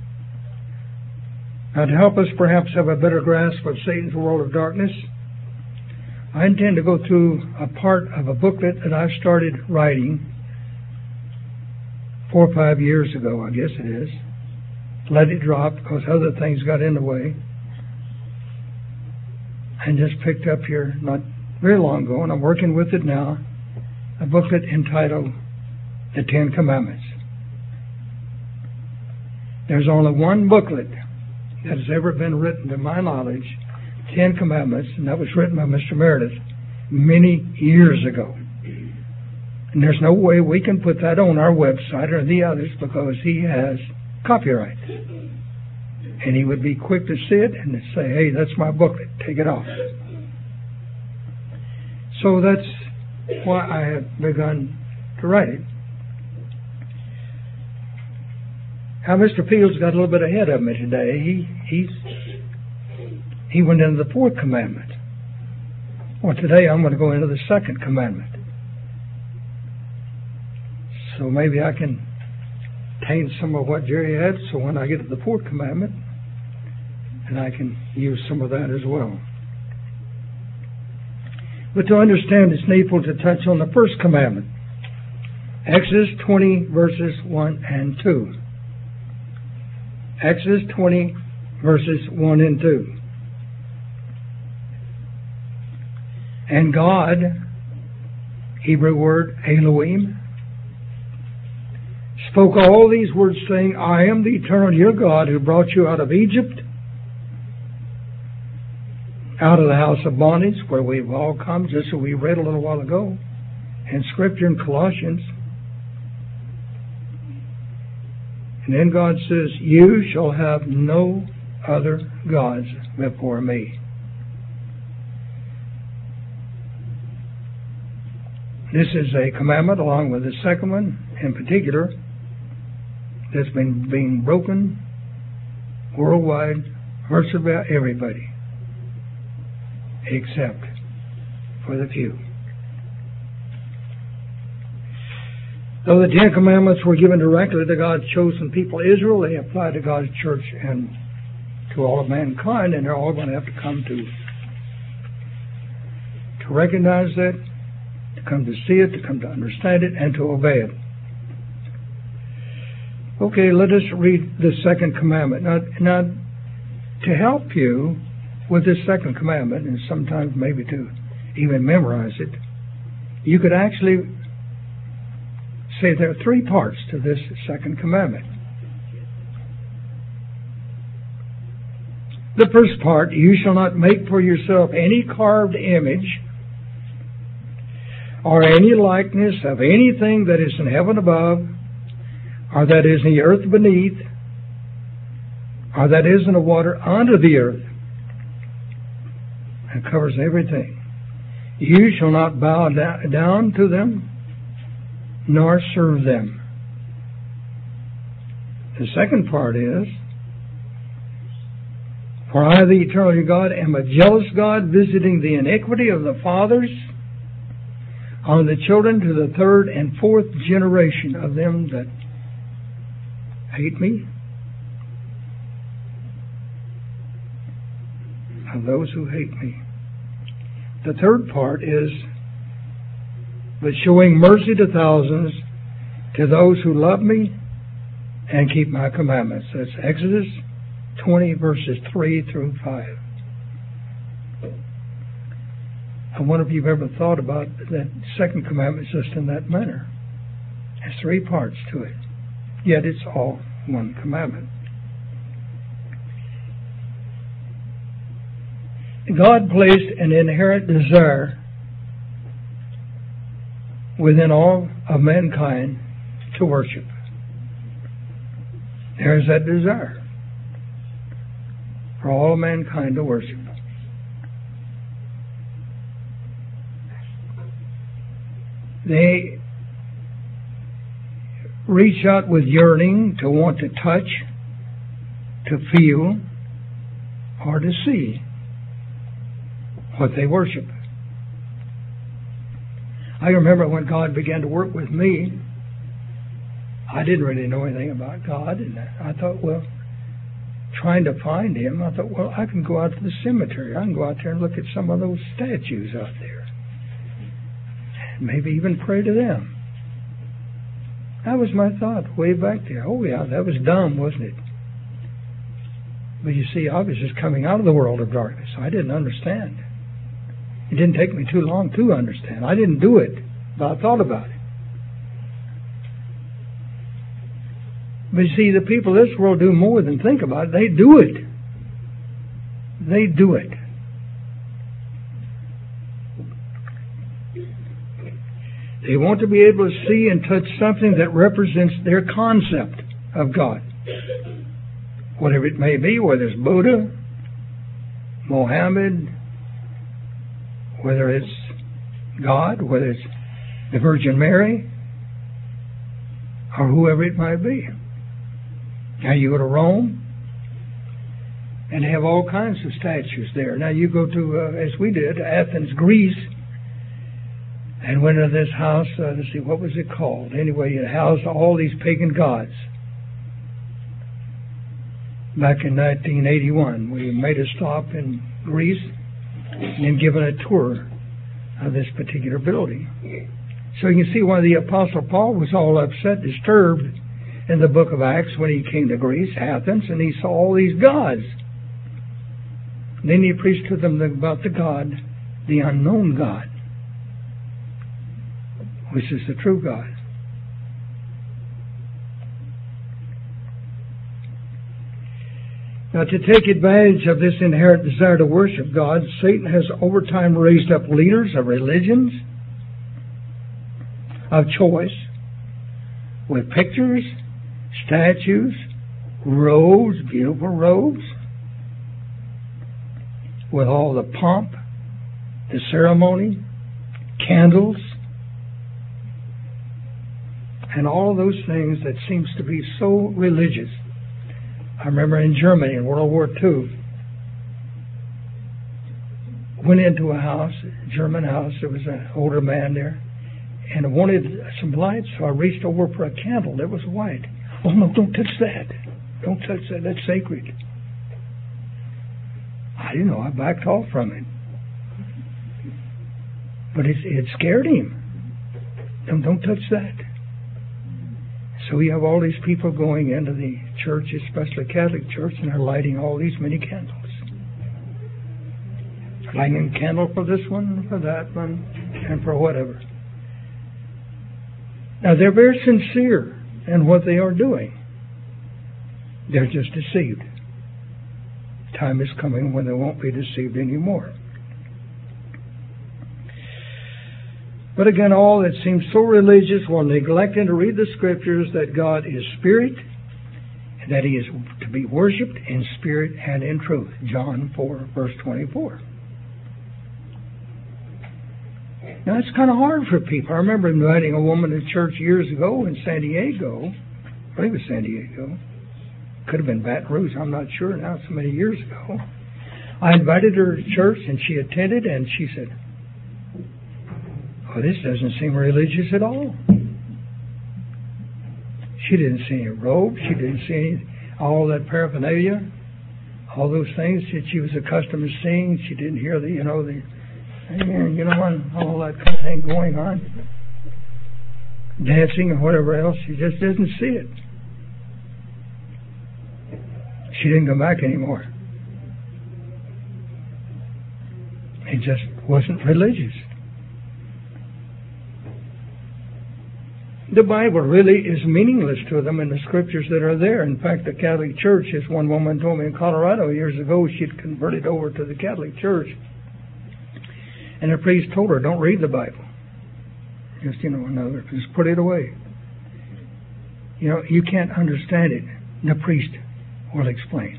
Now, to help us perhaps have a better grasp of Satan's world of darkness, I intend to go through a part of a booklet that I started writing 4 or 5 years ago, I guess it is. Let it drop because other things got in the way. And just picked up here not very long ago, and I'm working with it now, a booklet entitled The 10 Commandments. There's only one booklet that has ever been written to my knowledge, 10 Commandments, and that was written by Mr. Meredith many years ago. And there's no way we can put that on our website or the others because he has copyright. And he would be quick to see it and to say, "Hey, that's my booklet, take it off." So that's why I have begun to write it. Now, Mr. Fields got a little bit ahead of me today. He went into the 4th commandment. Well, today I'm going to go into the 2nd commandment. So maybe I can obtain some of what Jerry had, so when I get to the 4th commandment, and I can use some of that as well. But to understand, it's needful to touch on the 1st commandment. Exodus 20, verses 1 and 2. Exodus 20, verses 1 and 2. And God, Hebrew word Elohim, spoke all these words saying, I am the eternal your God who brought you out of Egypt, out of the house of bondage, where we've all come, just as we read a little while ago in Scripture in Colossians. And then God says, you shall have no other gods before me. This is a commandment, along with the second one in particular, that's been being broken worldwide, virtually by everybody, except for the few. Though the Ten Commandments were given directly to God's chosen people, Israel, they apply to God's church and to all of mankind, and they're all going to have to come to recognize that, to come to see it, to come to understand it, and to obey it. Okay, let us read the second commandment. Now, to help you with this second commandment, and sometimes maybe to even memorize it, you could actually say there are three parts to this second commandment. The first part, you shall not make for yourself any carved image or any likeness of anything that is in heaven above, or that is in the earth beneath, or that is in the water under the earth. It covers everything. You shall not bow down to them, nor serve them. The second part is, for I, the eternal God, am a jealous God, visiting the iniquity of the fathers on the children to the third and fourth generation of them that hate me, of those who hate me. The third part is, but showing mercy to thousands, to those who love me and keep my commandments. That's Exodus 20, verses 3 through 5. I wonder if you've ever thought about that second commandment just in that manner. There's three parts to it, yet it's all one commandment. God placed an inherent desire within all of mankind to worship. There's that desire for all of mankind to worship. They reach out with yearning to want to touch, to feel, or to see what they worship. I remember when God began to work with me, I didn't really know anything about God, and I thought, well, trying to find Him, I thought, well, I can go out to the cemetery. I can go out there and look at some of those statues out there. Maybe even pray to them. That was my thought way back there. Oh yeah, that was dumb, wasn't it? But you see, I was just coming out of the world of darkness. I didn't understand. It didn't take me too long to understand. I didn't do it, but I thought about it. But you see, the people of this world do more than think about it. They do it. They do it. They want to be able to see and touch something that represents their concept of God. Whatever it may be, whether it's Buddha, Mohammed, whether it's God, whether it's the Virgin Mary, or whoever it might be. Now you go to Rome and have all kinds of statues there. Now you go to, as we did, Athens, Greece, and went into this house, let's see, what was it called? Anyway, it housed all these pagan gods. Back in 1981, we made a stop in Greece and then given a tour of this particular building. So you can see why the Apostle Paul was all upset, disturbed in the book of Acts when he came to Greece, Athens, and he saw all these gods. And then he preached to them about the God the unknown God, which is the true God. Now, to take advantage of this inherent desire to worship God, Satan has over time raised up leaders of religions of choice with pictures, statues, robes, beautiful robes, with all the pomp, the ceremony, candles, and all of those things that seems to be so religious. I remember in Germany in World War II, went into a house, a German house. There was an older man there, and I wanted some lights, so I reached over for a candle that was white. Oh no, don't touch that. Don't touch that. That's sacred. I didn't know. I backed off from it. But it scared him. Don't touch that. So we have all these people going into the church, especially Catholic Church, and they're lighting all these many candles. Lighting a candle for this one, for that one, and for whatever. Now they're very sincere in what they are doing. They're just deceived. Time is coming when they won't be deceived anymore. But again, all that seems so religious while neglecting to read the Scriptures that God is Spirit, and that He is to be worshipped in spirit and in truth. John 4, verse 24. Now, it's kind of hard for people. I remember inviting a woman to church years ago in San Diego. I think it was San Diego. Could have been Baton Rouge. I'm not sure now. So many years ago. I invited her to church, and she attended, and she said, "Oh, this doesn't seem religious at all." She didn't see any robes. She didn't see all that paraphernalia, all those things that she was accustomed to seeing. She didn't hear and all that kind of thing going on, dancing or whatever else. She just didn't see it. She didn't come back anymore. It just wasn't religious. The Bible really is meaningless to them in the Scriptures that are there. In fact, the Catholic Church, as one woman told me in Colorado years ago, she'd converted over to the Catholic Church, and the priest told her, "Don't read the Bible. Just, just put it away. You can't understand it. The priest will explain."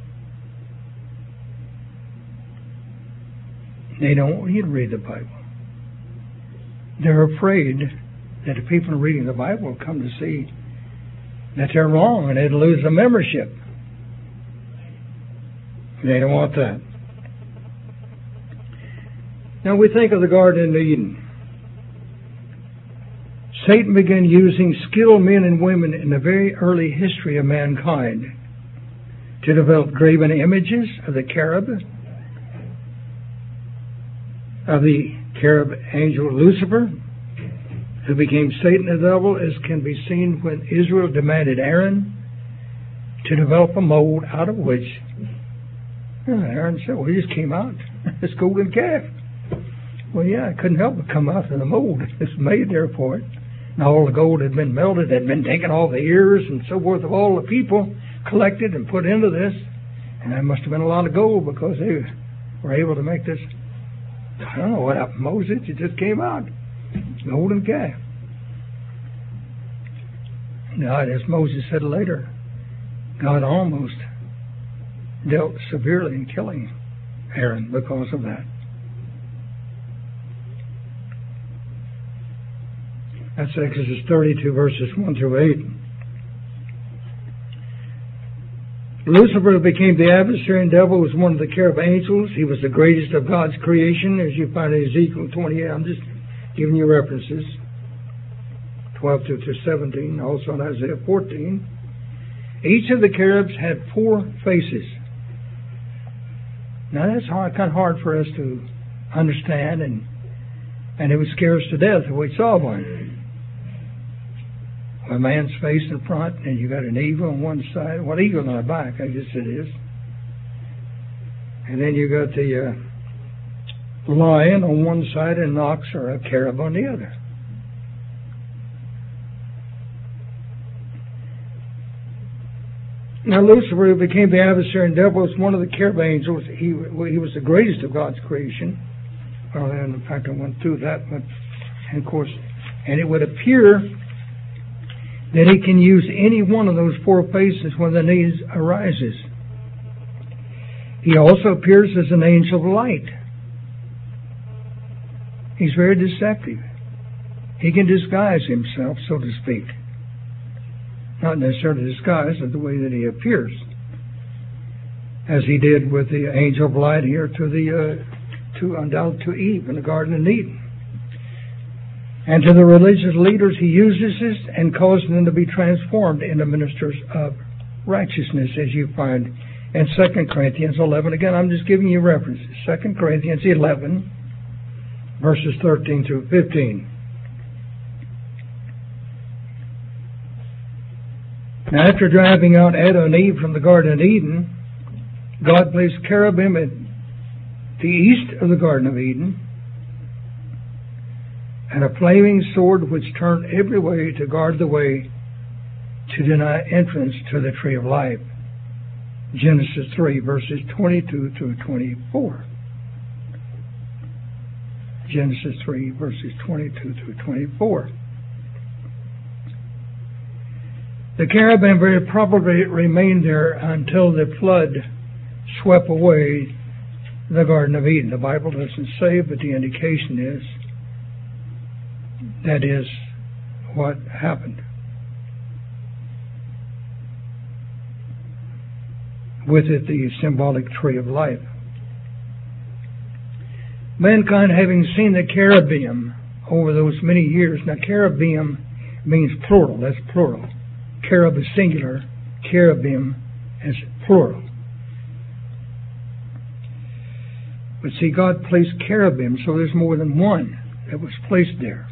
They don't want you to read the Bible. They're afraid that the people reading the Bible will come to see that they're wrong and they'd lose the membership. They don't want that. Now we think of the Garden of Eden. Satan began using skilled men and women in the very early history of mankind to develop graven images of the cherub angel Lucifer, who became Satan the devil, as can be seen when Israel demanded Aaron to develop a mold out of which Aaron said, "Well, he just came out, this golden calf." Well, yeah, it couldn't help but come out of the mold. It's made there for it. And all the gold had been melted, had been taken all the ears and so forth of all the people collected and put into this. And there must have been a lot of gold because they were able to make this. I don't know what happened to Moses. It just came out. Golden calf. God, as Moses said later, God almost dealt severely in killing Aaron because of that. That's Exodus 32, verses 1 through 8. Lucifer, who became the adversary and devil, was one of the cherub angels. He was the greatest of God's creation, as you find in Ezekiel 28. I'm just giving you references. 12 through 17, also in Isaiah 14. Each of the cherubs had 4 faces. Now that's kind of hard for us to understand, and it would scare us to death if we saw one. A man's face in front, and you got an eagle on one side. Well, eagle on the back, I guess it is. And then you got the lion on one side and an ox or a cherub on the other. Now Lucifer, who became the adversary and devil, was one of the cherub angels. He was the greatest of God's creation. Well, and in fact, I went through that, but and of course, and it would appear that he can use any one of those four faces when the need arises. He also appears as an angel of light. He's very deceptive. He can disguise himself, so to speak. Not necessarily disguised, but the way that he appears, as he did with the angel of light here to Eve in the Garden of Eden. And to the religious leaders, he uses this and causes them to be transformed into ministers of righteousness, as you find in 2 Corinthians 11. Again, I'm just giving you references. 2 Corinthians 11, verses 13 through 15. Now, after driving out Adam and Eve from the Garden of Eden, God placed cherubim at the east of the Garden of Eden, and a flaming sword which turned every way to guard the way to deny entrance to the tree of life. Genesis 3, verses 22 through 24. Genesis 3, verses 22 through 24. The cherubim very probably remained there until the flood swept away the Garden of Eden. The Bible doesn't say, but the indication is that is what happened. With it, the symbolic tree of life. Mankind, having seen the cherubim over those many years, now cherubim means plural, that's plural. Cherub is singular, cherubim is plural. But see, God placed cherubim, so there's more than one that was placed there.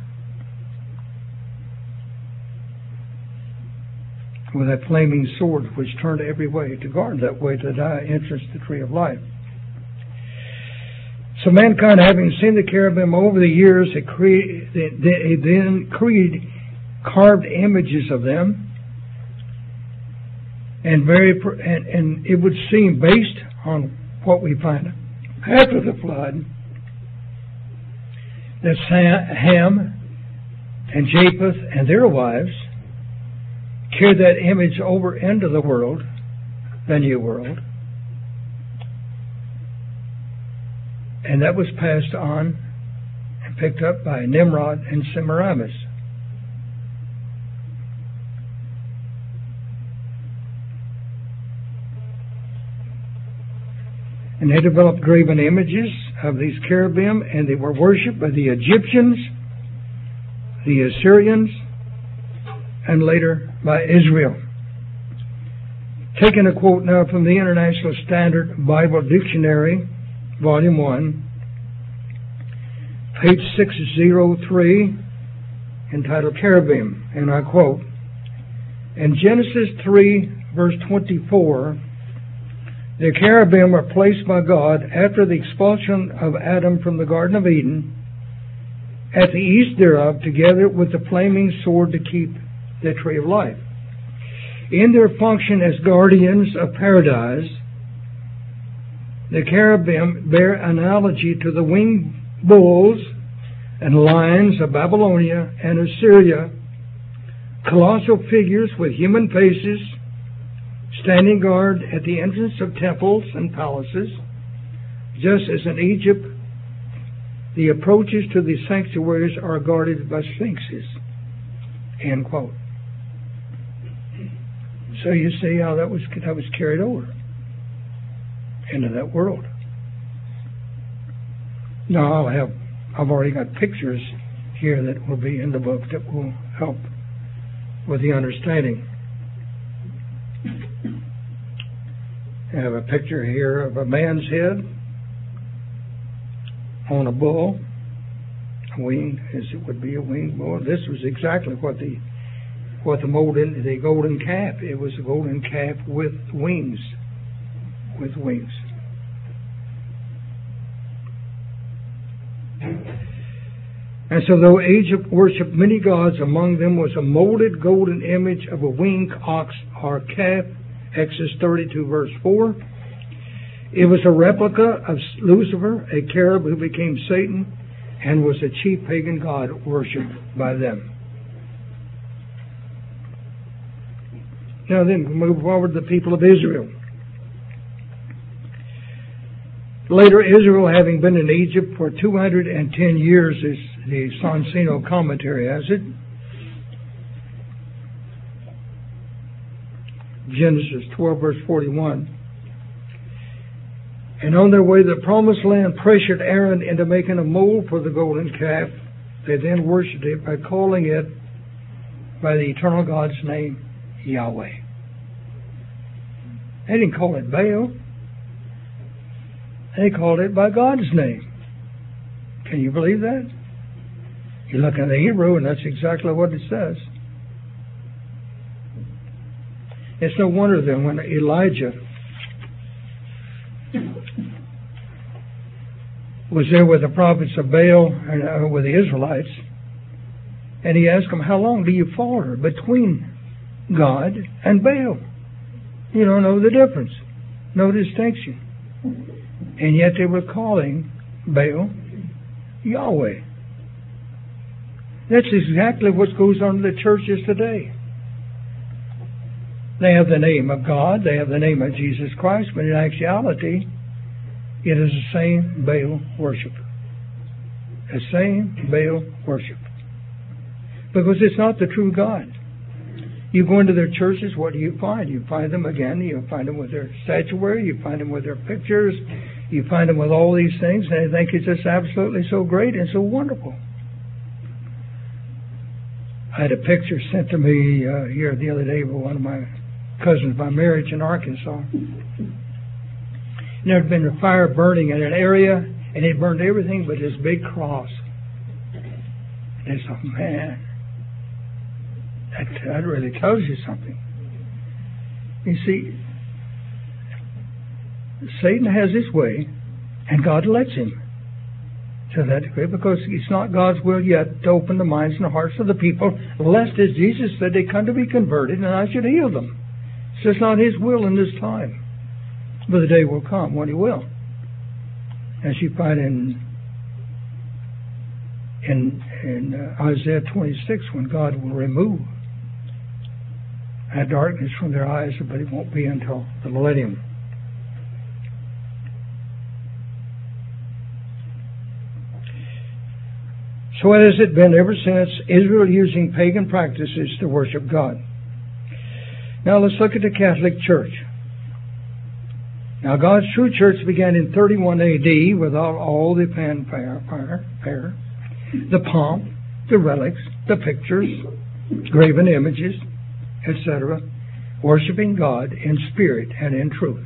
With that flaming sword which turned every way to guard that way to the entrance to the tree of life. So mankind, having seen the cherubim over the years, they then carved images of them, and it would seem, based on what we find after the flood, that Ham and Japheth and their wives carried that image over into the world, the new world, and that was passed on and picked up by Nimrod and Semiramis. And they developed graven images of these cherubim, and they were worshipped by the Egyptians, the Assyrians, and later by Israel. Taking a quote now from the International Standard Bible Dictionary, Volume 1, page 603, entitled Cherubim, and I quote, in Genesis 3, verse 24, the cherubim are placed by God after the expulsion of Adam from the Garden of Eden, at the east thereof, together with the flaming sword to keep the tree of life. In their function as guardians of paradise, the cherubim bear analogy to the winged bulls and lions of Babylonia and Assyria, colossal figures with human faces, standing guard at the entrance of temples and palaces, just as in Egypt the approaches to the sanctuaries are guarded by sphinxes. End quote. So you see how that was carried over into that world. Now I've already got pictures here that will be in the book that will help with the understanding. I have a picture here of a man's head on a bull, winged, as it would be a winged bull. This was exactly what the golden calf. It was a golden calf with wings. And so though Egypt worshipped many gods, among them was a molded golden image of a winged ox or calf, Exodus 32 verse 4. It was a replica of Lucifer, a cherub who became Satan and was a chief pagan god worshipped by them. Now then, we move forward to the people of Israel. Later, Israel, having been in Egypt for 210 years, as the Sonsino commentary has it, Genesis 12, verse 41. And on their way to the promised land, pressured Aaron into making a mold for the golden calf. They then worshipped it by calling it by the eternal God's name, Yahweh. They didn't call it Baal. They called it by God's name. Can you believe that? You look in the Hebrew, and that's exactly what it says. It's no wonder then when Elijah was there with the prophets of Baal and with the Israelites, and he asked them, how long do you falter between God and Baal? You don't know the difference, no distinction. And yet they were calling Baal Yahweh. That's exactly what goes on in the churches today. They have the name of God, they have the name of Jesus Christ, but in actuality, it is the same Baal worship. The same Baal worship. Because it's not the true God. You go into their churches, what do you find? You find them again, you find them with their statuary, you find them with their pictures, you find them with all these things, and they think it's just absolutely so great and so wonderful. I had a picture sent to me here the other day by one of my cousins by marriage in Arkansas. There had been a fire burning in an area, and it burned everything but this big cross. And I thought, man, that really tells you something. You see, Satan has his way, and God lets him to that degree, because it's not God's will yet to open the minds and the hearts of the people, lest, as Jesus said, they come to be converted, and I should heal them. It's just not His will in this time. But the day will come when He will. As you find in Isaiah 26, when God will remove that darkness from their eyes, but it won't be until the millennium. So has it been ever since, Israel using pagan practices to worship God. Now let's look at the Catholic Church. Now God's true church began in 31 AD with all the fanfare, the pomp, the relics, the pictures, graven images, etc., worshiping God in spirit and in truth.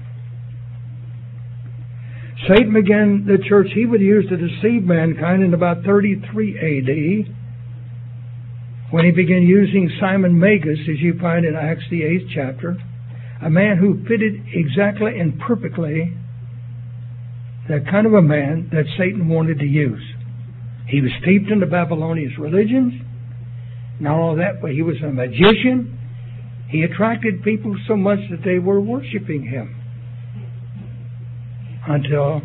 Satan began the church he would use to deceive mankind in about 33 AD, when he began using Simon Magus, as you find in Acts the 8th chapter, a man who fitted exactly and perfectly that kind of a man that Satan wanted to use. He was steeped in the Babylonian religions, not all that, but he was a magician. He attracted people so much that they were worshiping him. Until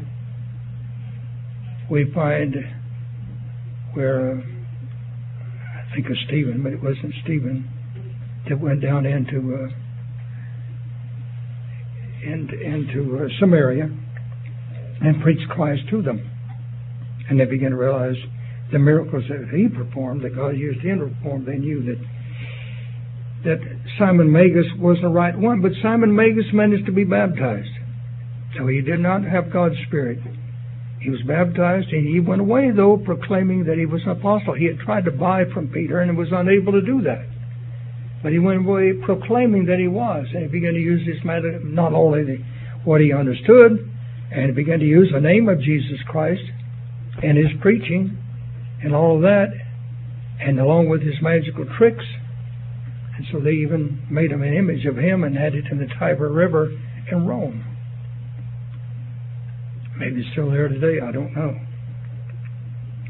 we find where, I think of Stephen, but it wasn't Stephen, that went down into Samaria and preached Christ to them. And they began to realize the miracles that he performed, that God used him to perform. They knew that Simon Magus wasn't the right one, but Simon Magus managed to be baptized. So he did not have God's Spirit. He was baptized, and he went away, though, proclaiming that he was an apostle. He had tried to buy from Peter and was unable to do that. But he went away proclaiming that he was, and he began to use this matter, not only what he understood, and he began to use the name of Jesus Christ and his preaching and all of that, and along with his magical tricks. And so they even made him an image of him and had it in the Tiber River in Rome. Maybe it's still there today, I don't know.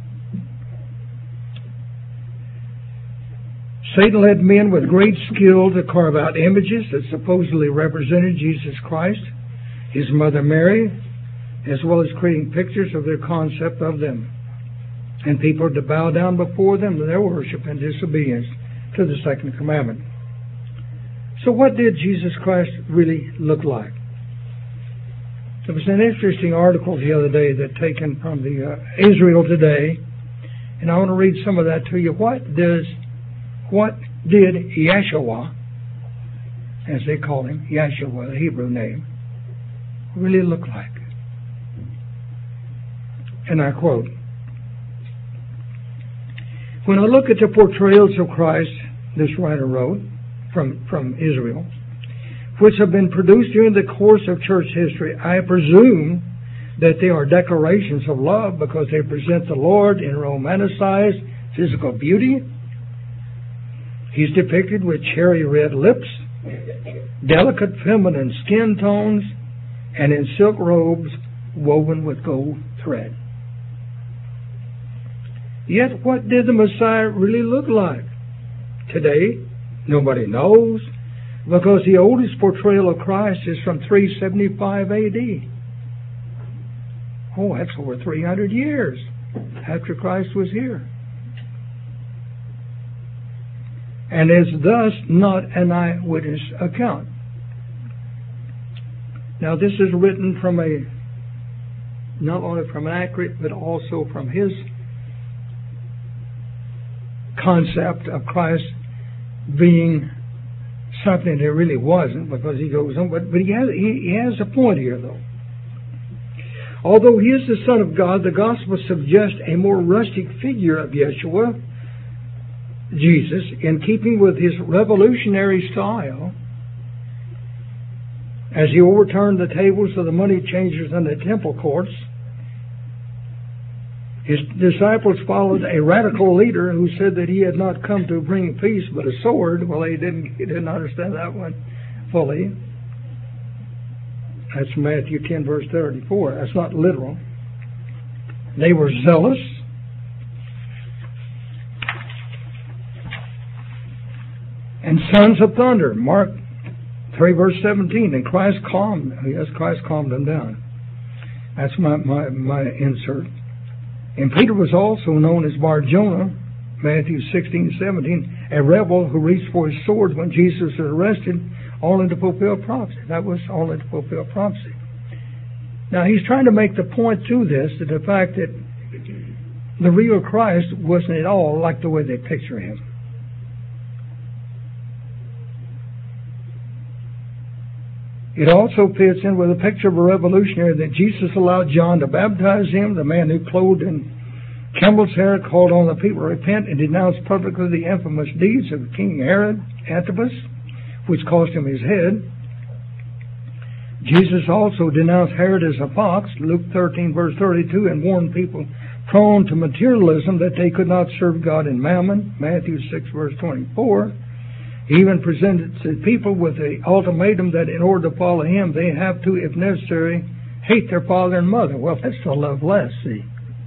Satan led men with great skill to carve out images that supposedly represented Jesus Christ, His mother Mary, as well as creating pictures of their concept of them. And people to bow down before them in their worship and disobedience to the second commandment. So what did Jesus Christ really look like? There was an interesting article the other day that taken from the Israel Today, and I want to read some of that to you. What did Yeshua, as they call him, Yeshua, the Hebrew name, really look like? And I quote, "When I look at the portrayals of Christ," this writer wrote, from Israel, "which have been produced during the course of church history, I presume that they are declarations of love because they present the Lord in romanticized physical beauty. He's depicted with cherry red lips, delicate feminine skin tones, and in silk robes woven with gold thread. Yet what did the Messiah really look like? Today, nobody knows, because the oldest portrayal of Christ is from 375 A.D. Oh, that's over 300 years after Christ was here. And is thus not an eyewitness account." Now this is written from not only from an accurate, but also from his concept of Christ being something that really wasn't, because he goes on, but he has a point here though. Although he is the Son of God, the Gospel suggests a more rustic figure of Yeshua, Jesus, in keeping with his revolutionary style, as he overturned the tables of the money changers in the temple courts. His disciples followed a radical leader who said that he had not come to bring peace but a sword. Well, he didn't understand that one fully. That's Matthew 10, verse 34. That's not literal. They were zealous. And sons of thunder. Mark 3, verse 17. And Christ calmed them down. That's my insert. And Peter was also known as Bar-Jonah, Matthew 16, 17, a rebel who reached for his sword when Jesus was arrested, only to fulfill prophecy. That was only to fulfill prophecy. Now he's trying to make the point through this, that the fact that the real Christ wasn't at all like the way they picture him. It also fits in with a picture of a revolutionary that Jesus allowed John to baptize him, the man who clothed in camel's hair, called on the people to repent and denounced publicly the infamous deeds of King Herod Antipas, which cost him his head. Jesus also denounced Herod as a fox, Luke 13, verse 32, and warned people prone to materialism that they could not serve God in mammon, Matthew 6, verse 24. He even presented to people with the ultimatum that in order to follow him, they have to, if necessary, hate their father and mother. Well, that's to love less, see.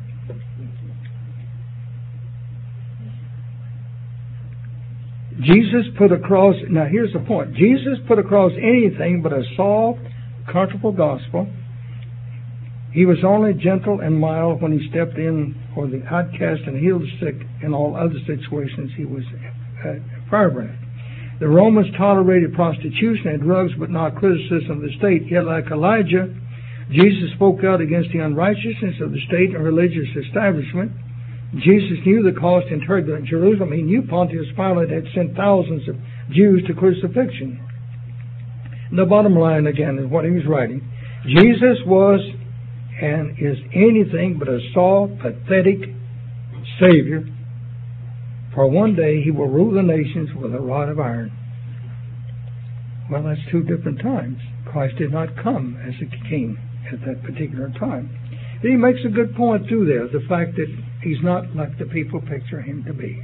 Jesus put across, now here's the point, Jesus put across anything but a soft, comfortable gospel. He was only gentle and mild when he stepped in for the outcast and healed the sick. In all other situations, he was firebrand. The Romans tolerated prostitution and drugs, but not criticism of the state. Yet, like Elijah, Jesus spoke out against the unrighteousness of the state and religious establishment. Jesus knew the cost in turbulent Jerusalem. He knew Pontius Pilate had sent thousands of Jews to crucifixion. And the bottom line, again, is what he was writing. Jesus was and is anything but a soft, pathetic Savior. For one day he will rule the nations with a rod of iron. Well, that's two different times. Christ did not come as a king at that particular time. But he makes a good point through there, the fact that he's not like the people picture him to be.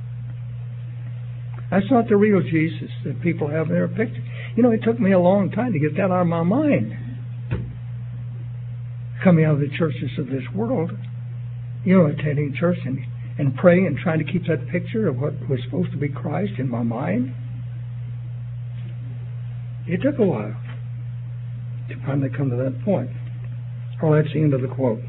That's not the real Jesus that people have in their picture. You know, it took me a long time to get that out of my mind. Coming out of the churches of this world, you know, attending church and and praying and trying to keep that picture of what was supposed to be Christ in my mind. It took a while to finally come to that point. Well, that's the end of the quote.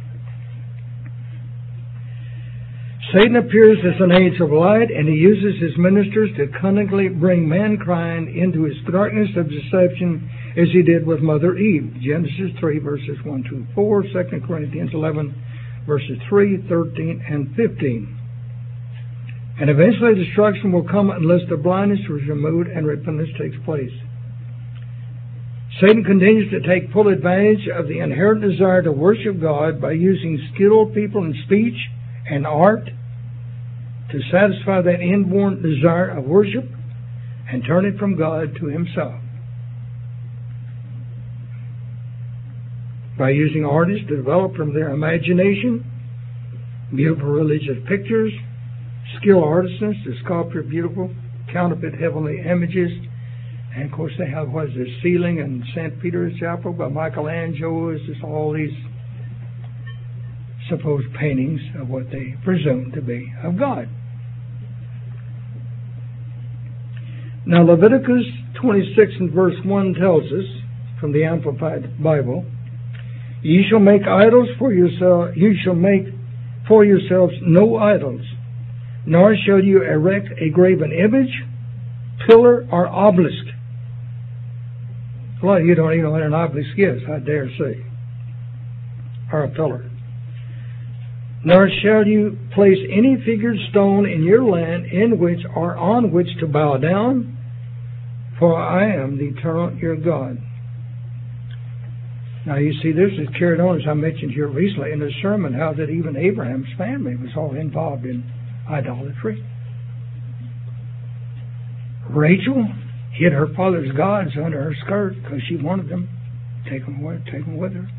Satan appears as an angel of light, and he uses his ministers to cunningly bring mankind into his darkness of deception, as he did with Mother Eve. Genesis 3, verses 1 through 4, 2 Corinthians 11, verses 3, 13, and 15. And eventually destruction will come unless the blindness is removed and repentance takes place. Satan continues to take full advantage of the inherent desire to worship God by using skilled people in speech and art to satisfy that inborn desire of worship and turn it from God to himself. By using artists to develop from their imagination beautiful religious pictures, skilled artisans to sculpture beautiful counterfeit heavenly images. And of course they have the ceiling in St. Peter's Chapel by Michelangelo. It's just all these supposed paintings of what they presume to be of God. Now Leviticus 26 and verse 1 tells us from the Amplified Bible, "Ye shall make idols for yourselves. You shall make for yourselves no idols, nor shall you erect a graven image, pillar, or obelisk." A lot of you don't even know what an obelisk is, I dare say, or a pillar. "Nor shall you place any figured stone in your land in which or on which to bow down, for I am the eternal your God." Now you see, this is carried on, as I mentioned here recently in a sermon, how that even Abraham's family was all involved in idolatry. Rachel hid her father's gods under her skirt because she wanted them. Take them with her.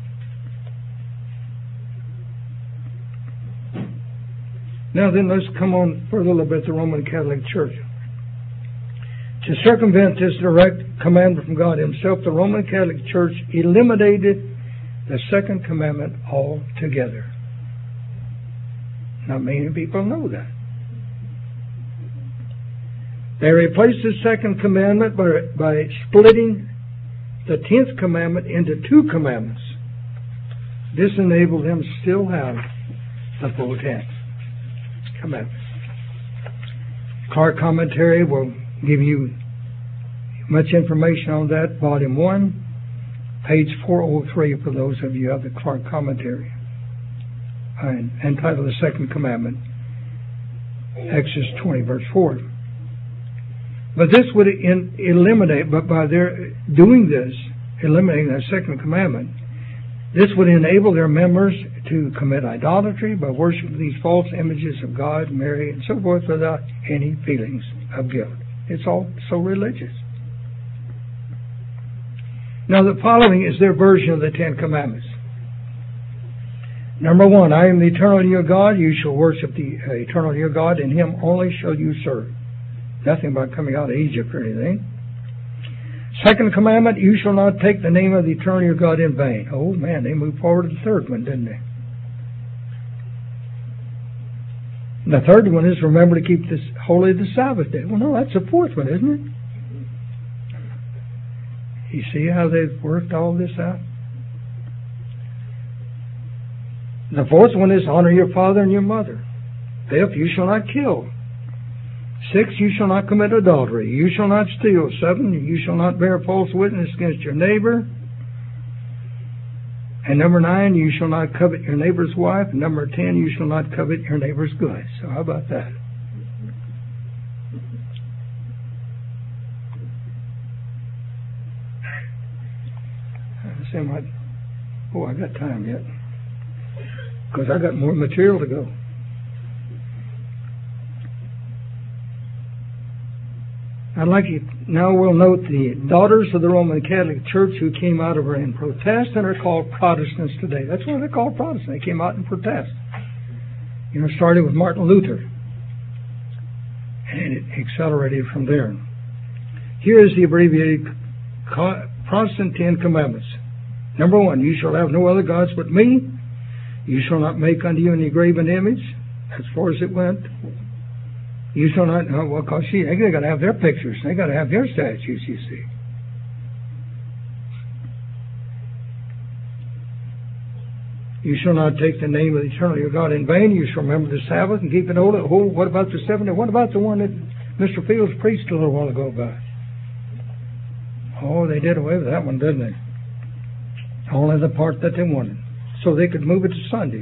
Now then, let's come on for a little bit the Roman Catholic Church. To circumvent this direct commandment from God himself, the Roman Catholic Church eliminated the second commandment altogether. Not many people know that. They replaced the second commandment by splitting the 10th commandment into 2 commandments. This enabled them to still have the full 10 commandments. Clark Commentary will give you much information on that. Volume 1, page 403 for those of you who have the Clark Commentary. Entitled The Second Commandment, Exodus 20, verse 4. But this would eliminate, but by their doing this, eliminating that second commandment, this would enable their members to commit idolatry by worshiping these false images of God, Mary, and so forth without any feelings of guilt. It's all so religious. Now the following is their version of the 10 Commandments. Number 1, I am the eternal your God. You shall worship the eternal your God, and him only shall you serve. Nothing about coming out of Egypt or anything. Second commandment, you shall not take the name of the eternal your God in vain. Oh man, they moved forward to the third one, didn't they? And the third one is remember to keep this holy the Sabbath day. Well, no, that's the fourth one, isn't it? You see how they've worked all this out? The fourth one is honor your father and your mother. 5th, you shall not kill. 6, you shall not commit adultery. You shall not steal. 7, you shall not bear false witness against your neighbor. And number 9, you shall not covet your neighbor's wife. And number 10, you shall not covet your neighbor's goods. So how about that? I got time yet. Because I got more material to go. I'd like you now we'll note the daughters of the Roman Catholic Church who came out of her in protest and are called Protestants today. That's why they're called Protestants. They came out in protest. You know, started with Martin Luther. And it accelerated from there. Here is the abbreviated Protestant 10 Commandments. Number 1, you shall have no other gods but me. You shall not make unto you any graven image. as far as it went. You shall not know, well, because they got to have their pictures. They got to have their statues, you see. You shall not take the name of the eternal your God in vain. You shall remember the Sabbath and keep it holy. Oh, what about the 7th day? What about the one that Mr. Fields preached a little while ago about? Oh, they did away with that one, didn't they? Only the part that they wanted. So they could move it to Sunday.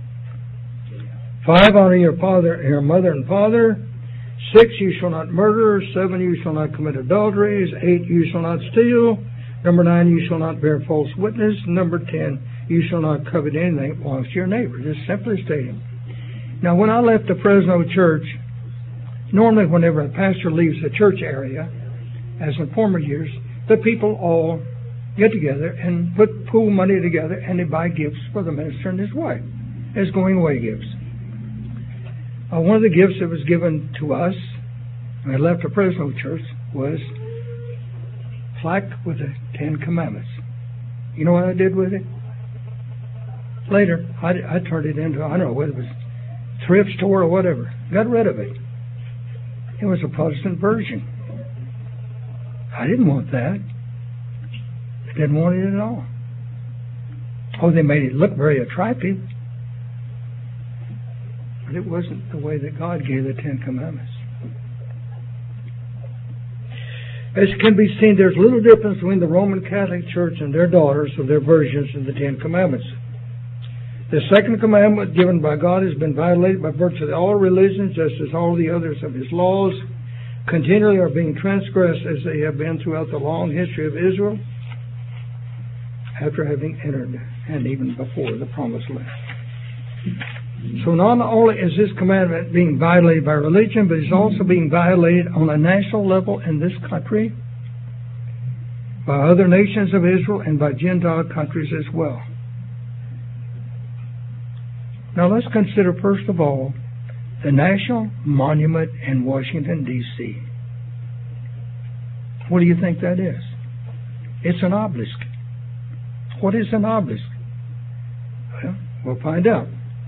5, honor your father, your mother and father. 6, you shall not murder. 7, you shall not commit adulteries. 8, you shall not steal. Number 9, you shall not bear false witness. Number 10, you shall not covet anything that belongs to your neighbor. Just simply stating. Now, when I left the Fresno church, normally whenever a pastor leaves the church area, as in former years, the people all get together and pool money together and they buy gifts for the minister and his wife as going away gifts. One of the gifts that was given to us when I left the Fresno church was plaque with the 10 Commandments. You know what I did with it? Later, I turned it into, I don't know whether it was a thrift store or whatever. Got rid of it. It was a Protestant version. I didn't want that. I didn't want it at all. Oh, they made it look very attractive. But it wasn't the way that God gave the 10 Commandments. As can be seen, there's little difference between the Roman Catholic Church and their daughters of their versions of the 10 Commandments. The second commandment given by God has been violated by virtue of all religions, just as all the others of His laws continually are being transgressed as they have been throughout the long history of Israel after having entered and even before the Promised Land. So not only is this commandment being violated by religion, but it's also being violated on a national level in this country, by other nations of Israel, and by Gentile countries as well. Now let's consider first of all the National Monument in Washington, D.C. What do you think that is? It's an obelisk. What is an obelisk? Well, we'll find out.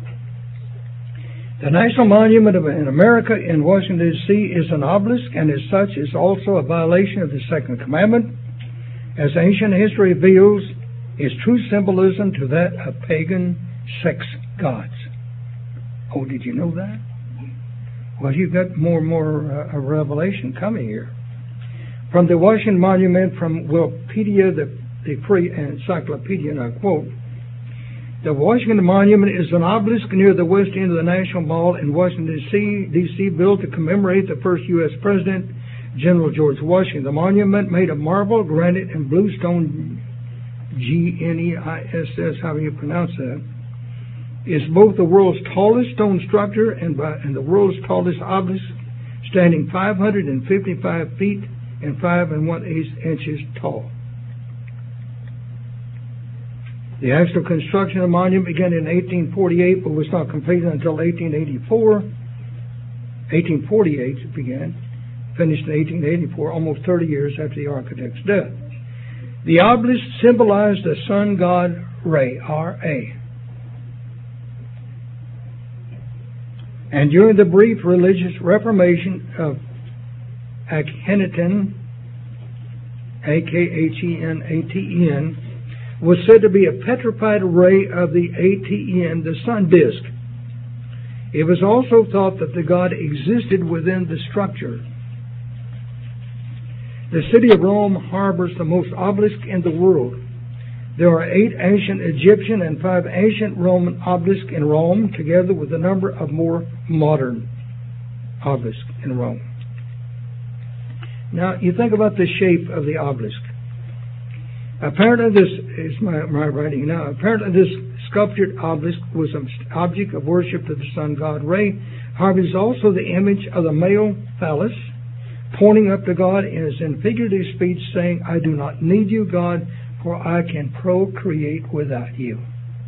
The National Monument in America in Washington, D.C. is an obelisk, and as such is also a violation of the Second Commandment, as ancient history reveals its true symbolism to that of pagan sex gods. Oh, did you know that? Well, you've got more and more revelation coming here. From the Washington Monument, from Wikipedia, the free encyclopedia, and I quote, the Washington Monument is an obelisk near the west end of the National Mall in Washington, D.C., built to commemorate the first U.S. President, General George Washington. The monument, made of marble, granite, and bluestone, G-N-E-I-S-S, however you pronounce that, is both the world's tallest stone structure and the world's tallest obelisk, standing 555 feet and 5 1/8 inches tall. The actual construction of the monument began in 1848, but was not completed until 1884. 1848 it began, finished in 1884, almost 30 years after the architect's death. The obelisk symbolized the sun god Ra, R-A. And during the brief religious reformation of Akhenaten, A-K-H-E-N-A-T-E-N, was said to be a petrified ray of the ATN, the sun disk. It was also thought that the god existed within the structure. The city of Rome harbors the most obelisk in the world. There are 8 ancient Egyptian and 5 ancient Roman obelisks in Rome, together with a number of more modern obelisks in Rome. Now, you think about the shape of the obelisk. Apparently, this is my writing now. Apparently, this sculptured obelisk was an object of worship to the sun god Ra. However, it is also the image of the male phallus, pointing up to God in figurative speech, saying, "I do not need you, God, for I can procreate without you."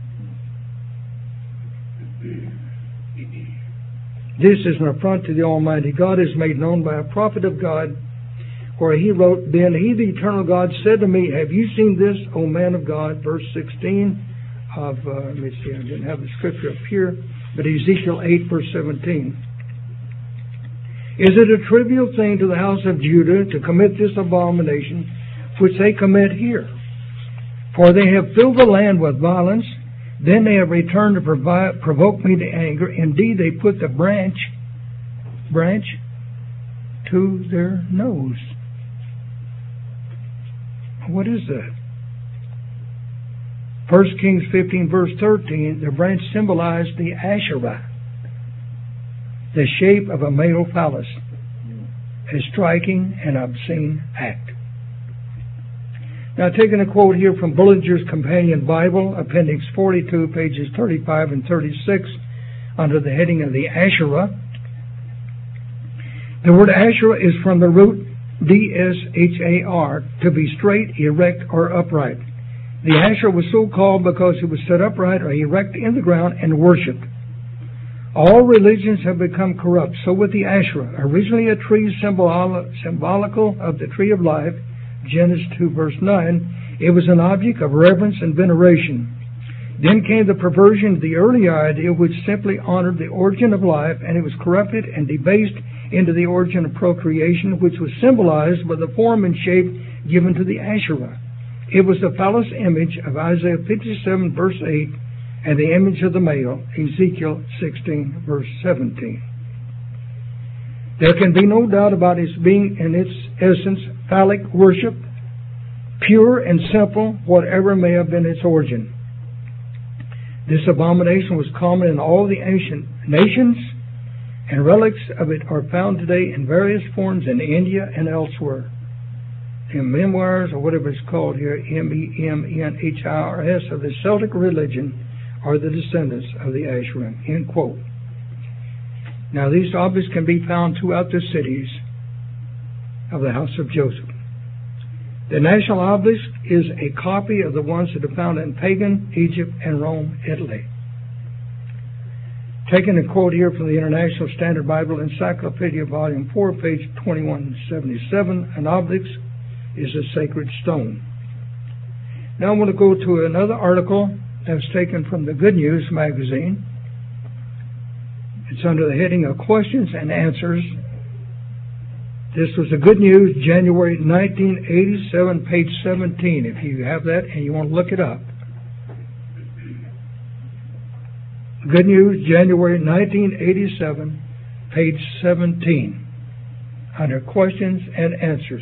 This is an affront to the Almighty God, is made known by a prophet of God, where he wrote, "Then he, the eternal God, said to me, have you seen this, O man of God?" Verse 16 of, let me see, I didn't have the scripture up here. but Ezekiel 8, verse 17. Is it a trivial thing to the house of Judah to commit this abomination which they commit here? For they have filled the land with violence, then they have returned to provoke me to anger. Indeed, they put the branch to their nose. What is that? 1 Kings 15, verse 13, the branch symbolized the Asherah, the shape of a male phallus, a striking and obscene act. Now, taking a quote here from Bullinger's Companion Bible, Appendix 42, pages 35 and 36, under the heading of the Asherah. The word Asherah is from the root D-S-H-A-R, to be straight, erect, or upright. The Asherah was so called because it was set upright or erect in the ground and worshipped. All religions have become corrupt, so with the Asherah, originally a tree symbolical of the tree of life, Genesis 2, verse 9, it was an object of reverence and veneration. Then came the perversion of the early idea, which simply honored the origin of life, and it was corrupted and debased into the origin of procreation, which was symbolized by the form and shape given to the Asherah. It was the phallus image of Isaiah 57, verse 8, and the image of the male, Ezekiel 16, verse 17. There can be no doubt about its being, in its essence, phallic worship, pure and simple, whatever may have been its origin. This abomination was common in all the ancient nations, and relics of it are found today in various forms in India and elsewhere. In memoirs, or whatever it's called here, MEMNHIRS, of the Celtic religion are the descendants of the Asherah. End quote. Now, these objects can be found throughout the cities of the house of Joseph. The national obelisk is a copy of the ones that are found in pagan Egypt and Rome, Italy. Taking a quote here from the International Standard Bible Encyclopedia, Volume 4, page 2177, an obelisk is a sacred stone. Now I want to go to another article that's taken from the Good News magazine. It's under the heading of Questions and Answers. This was the Good News, January 1987, page 17, if you have that and you want to look it up. Good News, January 1987, page 17, under Questions and Answers.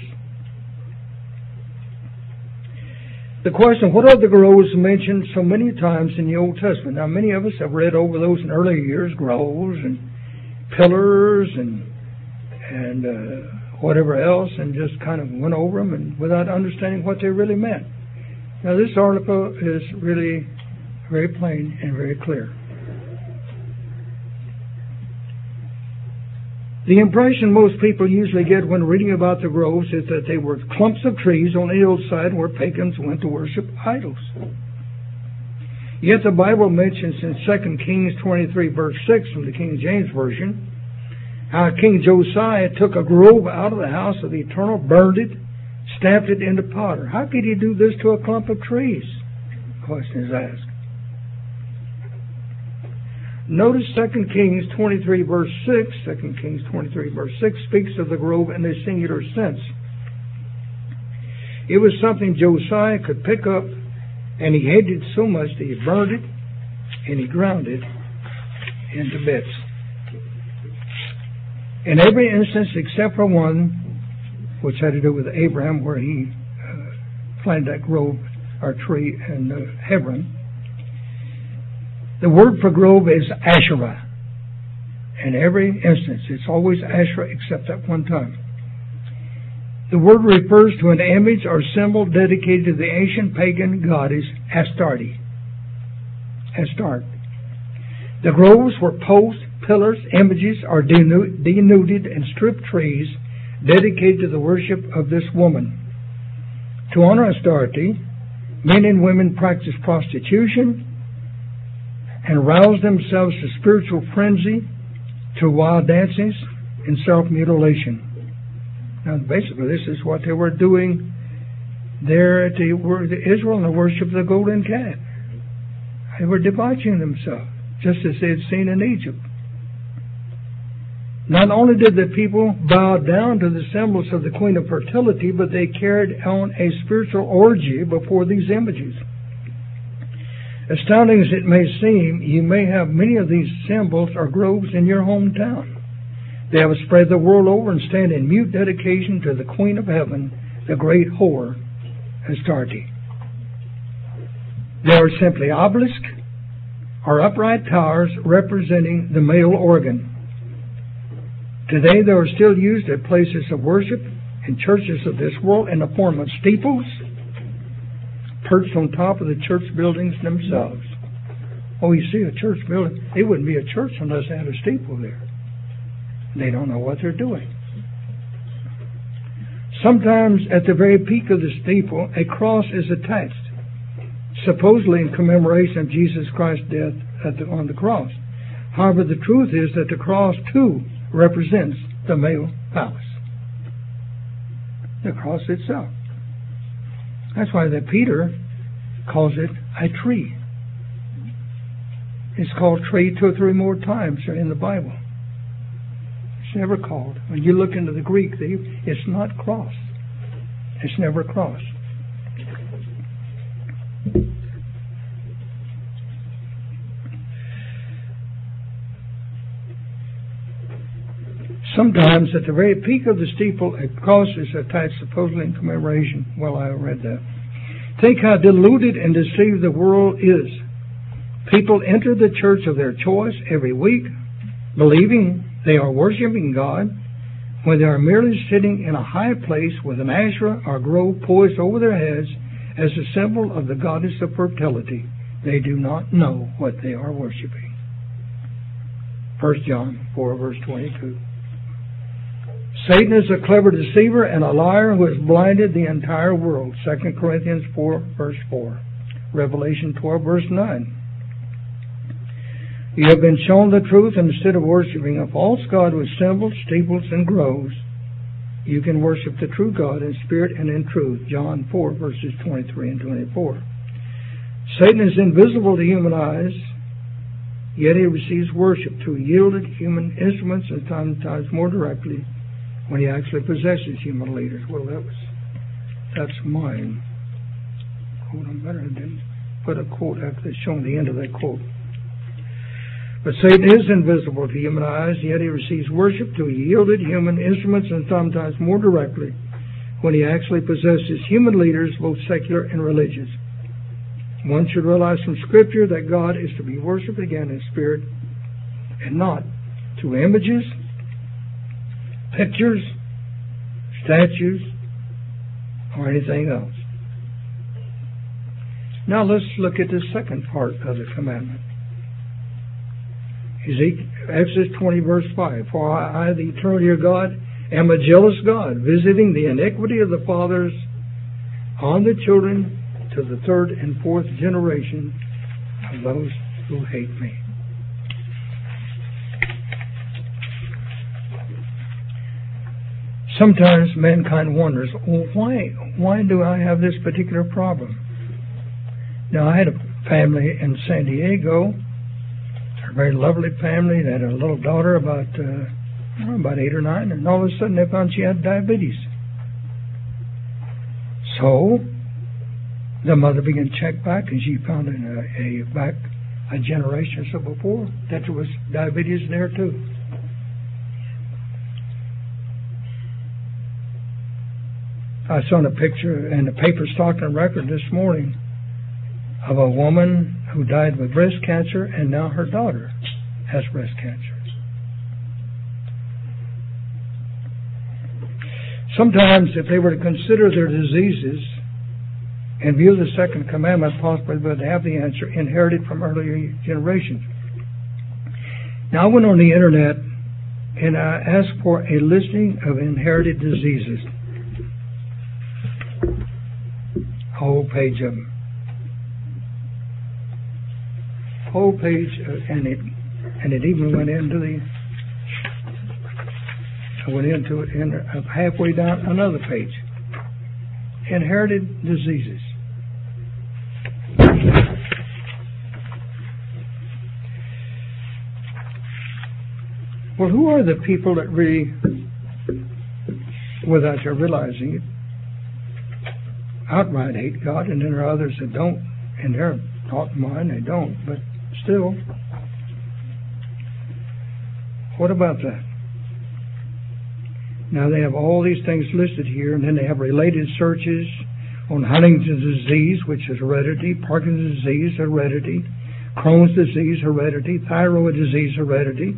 The question, what are the groves mentioned so many times in the Old Testament? Now, many of us have read over those in earlier years, groves and pillars and whatever else, and just kind of went over them and without understanding what they really meant. Now, this article is really very plain and very clear. The impression most people usually get when reading about the groves is that they were clumps of trees on the hillside where pagans went to worship idols. Yet the Bible mentions in 2 Kings 23, verse 6 from the King James Version, how King Josiah took a grove out of the house of the Eternal, burned it, stamped it into powder. How could he do this to a clump of trees? The question is asked. Notice 2 Kings 23, verse 6. 2 Kings 23, verse 6 speaks of the grove in a singular sense. It was something Josiah could pick up, and he hated it so much that he burned it and he ground it into bits. In every instance except for one, which had to do with Abraham, where he planted that grove or tree in Hebron, the word for grove is Asherah. In every instance, it's always Asherah except that one time. The word refers to an image or symbol dedicated to the ancient pagan goddess Astarte. The groves were posts, pillars, images, or denuded and stripped trees dedicated to the worship of this woman. To honor Astarte, men and women practiced prostitution and roused themselves to spiritual frenzy through wild dances and self-mutilation. Now, basically, this is what they were doing there at Israel in the worship of the golden calf. They were debauching themselves. just as they had seen in Egypt. Not only did the people bow down to the symbols of the Queen of Fertility, but they carried on a spiritual orgy before these images. Astounding as it may seem, you may have many of these symbols or groves in your hometown. They have spread the world over and stand in mute dedication to the Queen of Heaven, the great whore, Astarte. They are simply obelisks or upright towers representing the male organ. Today they are still used at places of worship in churches of this world in the form of steeples perched on top of the church buildings themselves. Oh, you see a church building, it wouldn't be a church unless they had a steeple there. They don't know what they're doing. Sometimes at the very peak of the steeple, a cross is attached, supposedly in commemoration of Jesus Christ's death on the cross. However, the truth is that the cross, too, represents the male phallus. The cross itself. That's why that Peter calls it a tree. It's called tree 2 or 3 more times in the Bible. It's never called. When you look into the Greek, it's not cross. It's never cross. Sometimes at the very peak of the steeple, a cross is attached supposedly in commemoration. Well, I read that. Think how deluded and deceived the world is. People enter the church of their choice every week, believing they are worshiping God, when they are merely sitting in a high place with an Asherah or grove poised over their heads as a symbol of the goddess of fertility. They do not know what they are worshiping. 1 John 4, verse 22. Satan is a clever deceiver and a liar who has blinded the entire world. 2 Corinthians 4, verse 4. Revelation 12, verse 9. You have been shown the truth, and instead of worshiping a false god with symbols, steeples, and groves, you can worship the true God in spirit and in truth. John 4, verses 23 and 24. Satan is invisible to human eyes, yet he receives worship through yielded human instruments and sometimes more directly when he actually possesses human leaders. Well, that's mine. Quote, I'm better than put a quote after showing the end of that quote. But Satan is invisible to human eyes, yet he receives worship through yielded human instruments and sometimes more directly when he actually possesses human leaders, both secular and religious. One should realize from Scripture that God is to be worshipped again in spirit and not through images, pictures, statues, or anything else. Now let's look at the second part of the commandment. Exodus 20, verse 5. For I, the eternal your God, am a jealous God, visiting the iniquity of the fathers on the children to the 3rd and 4th generation of those who hate me. Sometimes mankind wonders, well, why do I have this particular problem? Now, I had a family in San Diego, a very lovely family that had a little daughter about 8 or 9, and all of a sudden they found she had diabetes. So the mother began to check back, and she found a generation or so before that there was diabetes there too. I saw a picture in the paper Stock and Record this morning of a woman who died with breast cancer, and now her daughter has breast cancer. Sometimes, if they were to consider their diseases and view the second commandment, possibly would have the answer inherited from earlier generations. Now, I went on the internet and I asked for a listing of inherited diseases. A whole page of them. Whole page, and it even went into it halfway down another page. Inherited diseases. Well, who are the people that really, without your realizing it, outright hate God, and then there are others that don't, in their thought and mind they don't, but still, what about that? Now they have all these things listed here, and then they have related searches on Huntington's disease, which is heredity, Parkinson's disease, heredity, Crohn's disease, heredity, thyroid disease, heredity,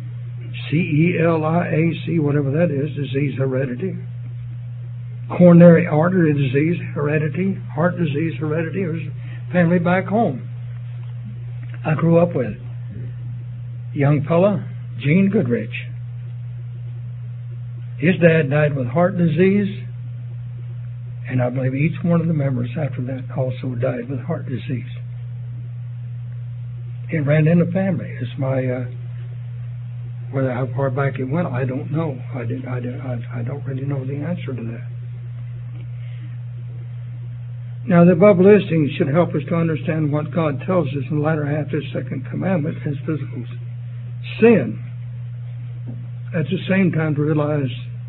CELIAC, whatever that is, disease, heredity, coronary artery disease, heredity, heart disease, heredity. It was family back home I grew up with. Young fella, Gene Goodrich. His dad died with heart disease, and I believe each one of the members after that also died with heart disease. It ran in the family. It's my, whether how far back it went, I don't know. I don't really know the answer to that. Now, the above listing should help us to understand what God tells us in the latter half of His second commandment as physical sin. At the same time, to realize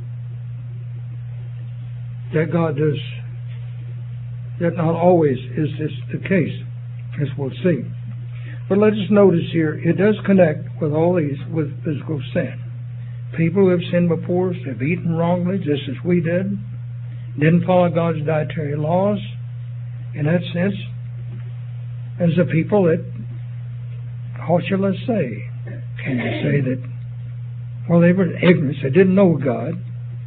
that God does, that not always is this the case, as we'll see. But let us notice here, it does connect with all these, with physical sin. People who have sinned before us have eaten wrongly, just as we did, didn't follow God's dietary laws. In that sense, as a people that, how shall I say? Can you say that, well, they were ignorant, they didn't know God.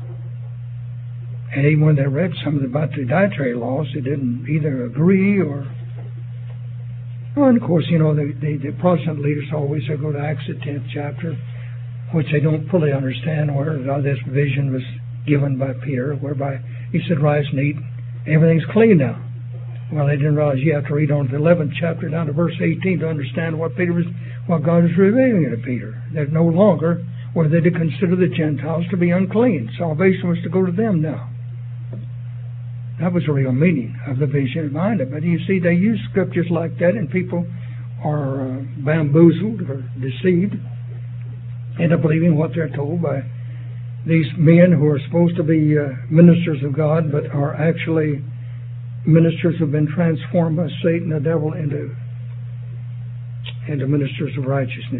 And even when they read some about the dietary laws, they didn't either agree or... Well, and of course, you know, the Protestant leaders always go to Acts the 10th chapter, which they don't fully understand, where this vision was given by Peter, whereby he said, rise and eat, everything's clean now. Well, they didn't realize you have to read on to the 11th chapter down to verse 18 to understand what God was revealing to Peter. That no longer were they to consider the Gentiles to be unclean. Salvation was to go to them now. That was the real meaning of the vision behind it. But you see, they use scriptures like that, and people are bamboozled or deceived into believing what they're told by these men who are supposed to be ministers of God, but are actually ministers who have been transformed by Satan, the devil, into ministers of righteousness.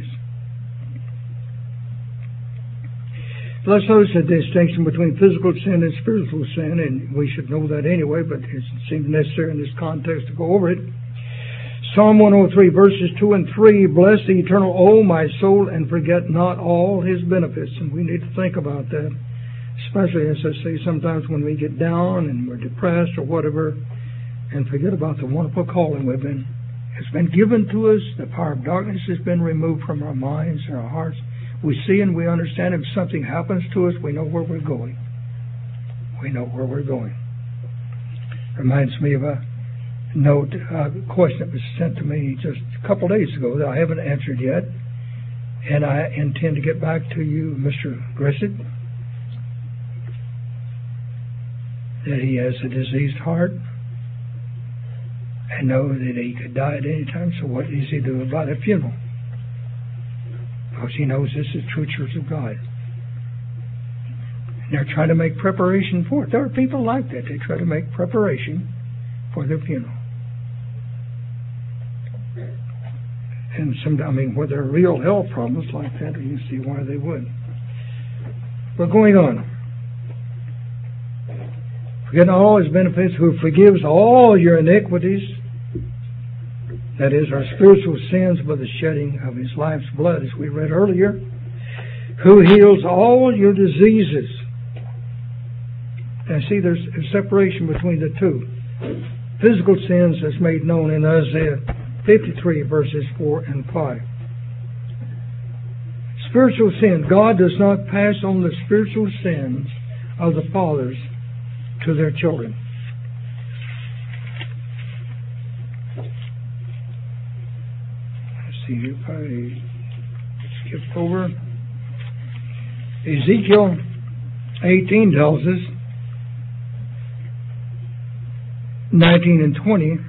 Let's notice the distinction between physical sin and spiritual sin, and we should know that anyway, but it seems necessary in this context to go over it. Psalm 103, verses 2 and 3, bless the eternal, O my soul, and forget not all His benefits. And we need to think about that, especially, as I say, sometimes when we get down and we're depressed or whatever, and forget about the wonderful calling it's been given to us. The power of darkness has been removed from our minds and our hearts. We see and we understand if something happens to us, we know where we're going. We know where we're going. Reminds me of a note, a question that was sent to me just a couple days ago that I haven't answered yet. And I intend to get back to you, Mr. Grissett, that he has a diseased heart. I know that he could die at any time, so what does he do about a funeral? Because he knows this is true Church of God. And they're trying to make preparation for it. There are people like that. They try to make preparation for their funeral. And where there are real health problems like that, you see why they would. But going on. Forget all His benefits, who forgives all your iniquities, that is, our spiritual sins by the shedding of His life's blood, as we read earlier, who heals all your diseases. And see, there's a separation between the two. Physical sins is made known in Isaiah 53, verses 4 and 5. Spiritual sin, God does not pass on the spiritual sins of the fathers to their children. Let's see if I skip over. Ezekiel 18 tells us, 19 and 20,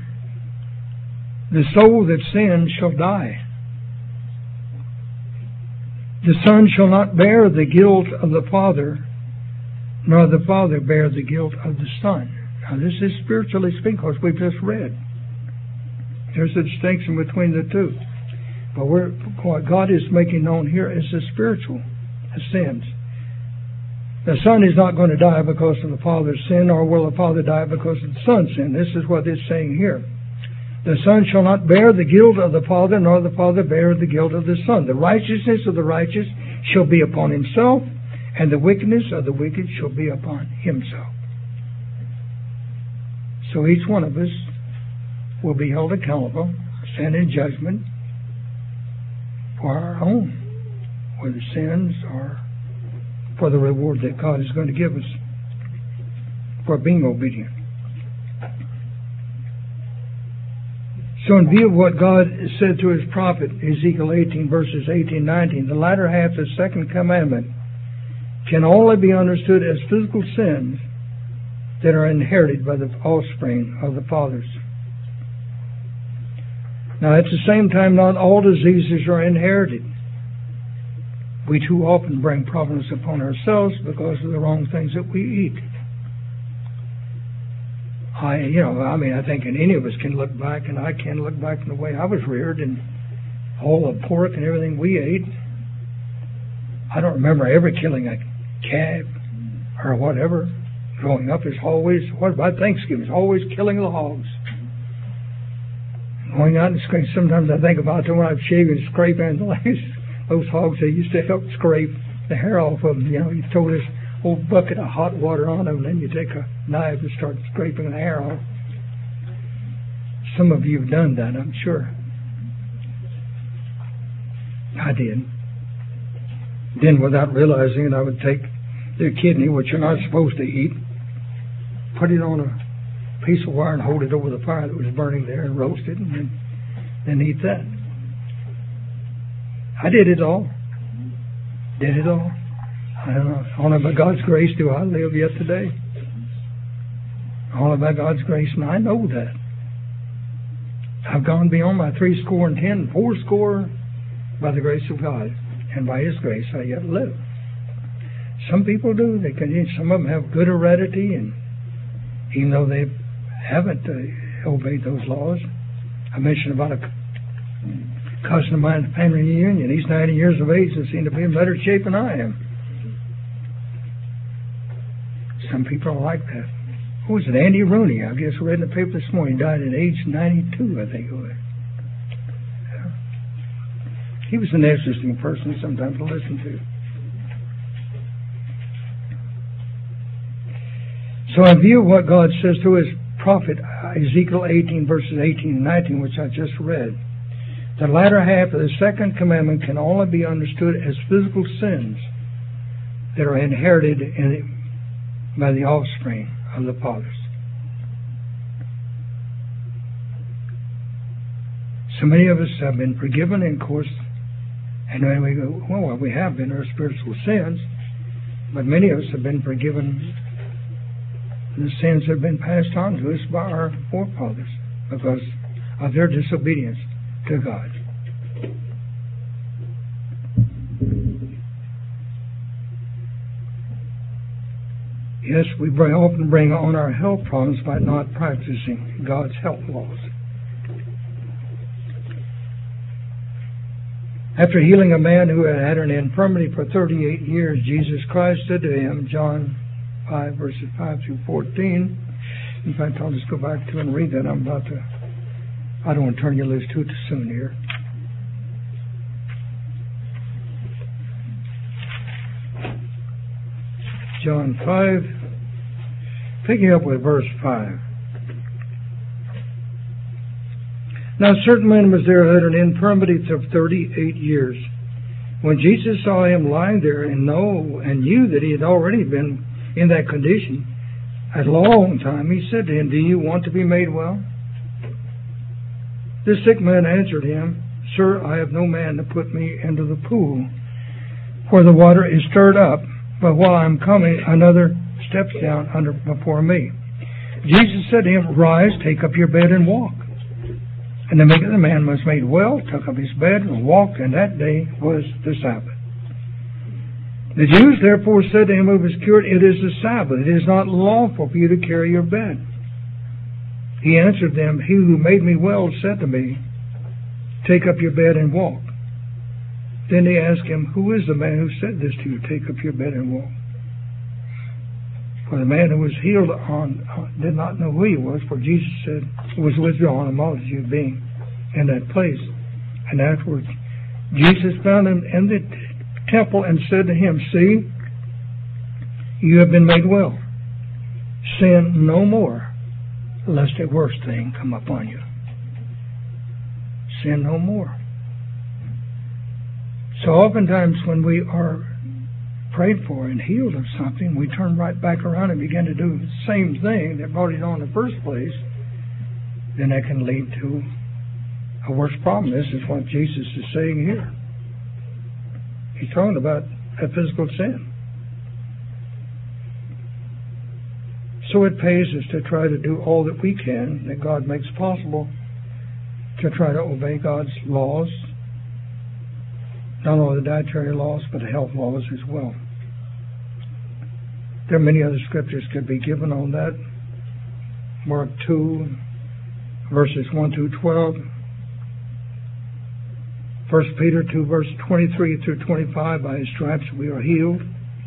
the soul that sins shall die. The Son shall not bear the guilt of the Father, nor the Father bear the guilt of the Son. Now this is spiritually speaking, because we've just read. There's a distinction between the two. But what God is making known here is the spiritual sins. The Son is not going to die because of the Father's sin, or will the Father die because of the Son's sin. This is what it's saying here. The Son shall not bear the guilt of the Father, nor the Father bear the guilt of the Son. The righteousness of the righteous shall be upon himself, and the wickedness of the wicked shall be upon himself. So each one of us will be held accountable, stand in judgment for our own, whether sins or for the reward that God is going to give us for being obedient. So in view of what God said to his prophet, Ezekiel 18, verses 18 and 19, the latter half of the second commandment can only be understood as physical sins that are inherited by the offspring of the fathers. Now, at the same time, not all diseases are inherited. We too often bring problems upon ourselves because of the wrong things that we eat. I think any of us can look back, and I can look back in the way I was reared and all the pork and everything we ate. I don't remember ever killing a calf or whatever. Growing up, it's always, what about Thanksgiving? It's always killing the hogs. Going out and scrape. Sometimes I think about it when I'm shaving and scraping those hogs. They used to help scrape the hair off of them. You throw this old bucket of hot water on them, and then you take a knife and start scraping the hair off. Some of you have done that, I'm sure. I did. Then, without realizing it, I would take their kidney, which you're not supposed to eat, put it on a piece of wire and hold it over the fire that was burning there and roast it, and then eat that. I did it all. I don't know. Only by God's grace do I live yet today. Only by God's grace, and I know that. I've gone beyond my 70 and 80 by the grace of God, and by His grace I yet live. Some people do. Some of them have good heredity, and even though they haven't obeyed those laws. I mentioned about a cousin of mine at the family reunion. He's 90 years of age and seemed to be in better shape than I am. Some people are like that. Who was it? Andy Rooney. I guess I read in the paper this morning. He died at age 92, I think it was. Yeah. He was an interesting person sometimes to listen to. So in view of what God says to his prophet, Ezekiel 18, verses 18 and 19, which I just read, the latter half of the second commandment can only be understood as physical sins that are inherited by the offspring of the fathers. So many of us have been forgiven, and of course, and when we go, well, we have been our spiritual sins, but many of us have been forgiven the sins that have been passed on to us by our forefathers because of their disobedience to God. Yes, we often bring on our health problems by not practicing God's health laws. After healing a man who had had an infirmity for 38 years, Jesus Christ said to him, John 5, verses 5 through 14. In fact, I'll just go back to and read that. I don't want to turn your list too soon here. John 5, picking up with verse 5. Now a certain man was there who had an infirmity of 38 years. When Jesus saw him lying there and knew that he had already been in that condition a long time, he said to him, Do you want to be made well? The sick man answered him, Sir, I have no man to put me into the pool, where the water is stirred up, but while I am coming, another steps down before me. Jesus said to him, Rise, take up your bed and walk. And the man was made well, took up his bed and walked, and that day was the Sabbath. The Jews therefore said to him who was cured, It is the Sabbath. It is not lawful for you to carry your bed. He answered them, He who made me well said to me, Take up your bed and walk. Then they asked him, Who is the man who said this to you? Take up your bed and walk. For the man who was healed did not know who he was, for Jesus said, was withdrawn, a multitude being in that place. And afterwards, Jesus found him in the temple and said to him, See, you have been made well. Sin no more, lest a worse thing come upon you. Sin no more. So oftentimes when we are prayed for and healed of something, we turn right back around and begin to do the same thing that brought it on in the first place, then that can lead to a worse problem. This is what Jesus is saying here. He's talking about a physical sin. So it pays us to try to do all that we can, that God makes possible, to try to obey God's laws, not only the dietary laws, but the health laws as well. There are many other scriptures could be given on that. Mark 2, verses 1 through 12. 1 Peter 2, verse 23 through 25, by His stripes we are healed.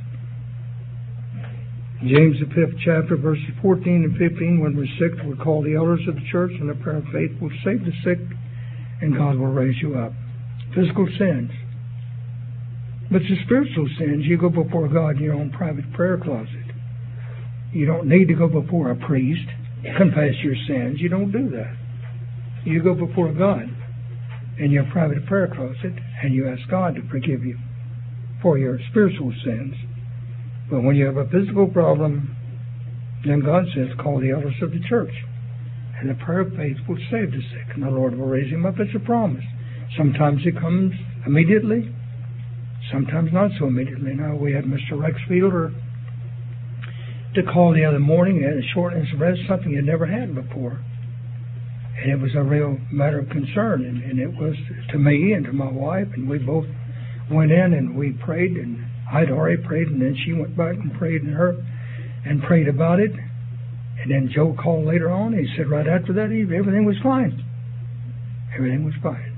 James the 5th chapter, verses 14 and 15, when we're sick, we call the elders of the church, and the prayer of faith will save the sick, and God will raise you up. Physical sins. But the spiritual sins, you go before God in your own private prayer closet. You don't need to go before a priest, confess your sins. You don't do that. You go before God in your private prayer closet, and you ask God to forgive you for your spiritual sins. But when you have a physical problem, then God says, call the elders of the church. And the prayer of faith will save the sick, and the Lord will raise him up. It's a promise. Sometimes it comes immediately, sometimes not so immediately. Now, we had Mr. Rex Fielder to call the other morning and shortness of breath, something he'd never had before. And it was a real matter of concern, and it was to me and to my wife, and we both went in and we prayed, and I'd already prayed, and then she went back and prayed in her and prayed about it. And then Joe called later on. He said right after that, everything was fine. Everything was fine.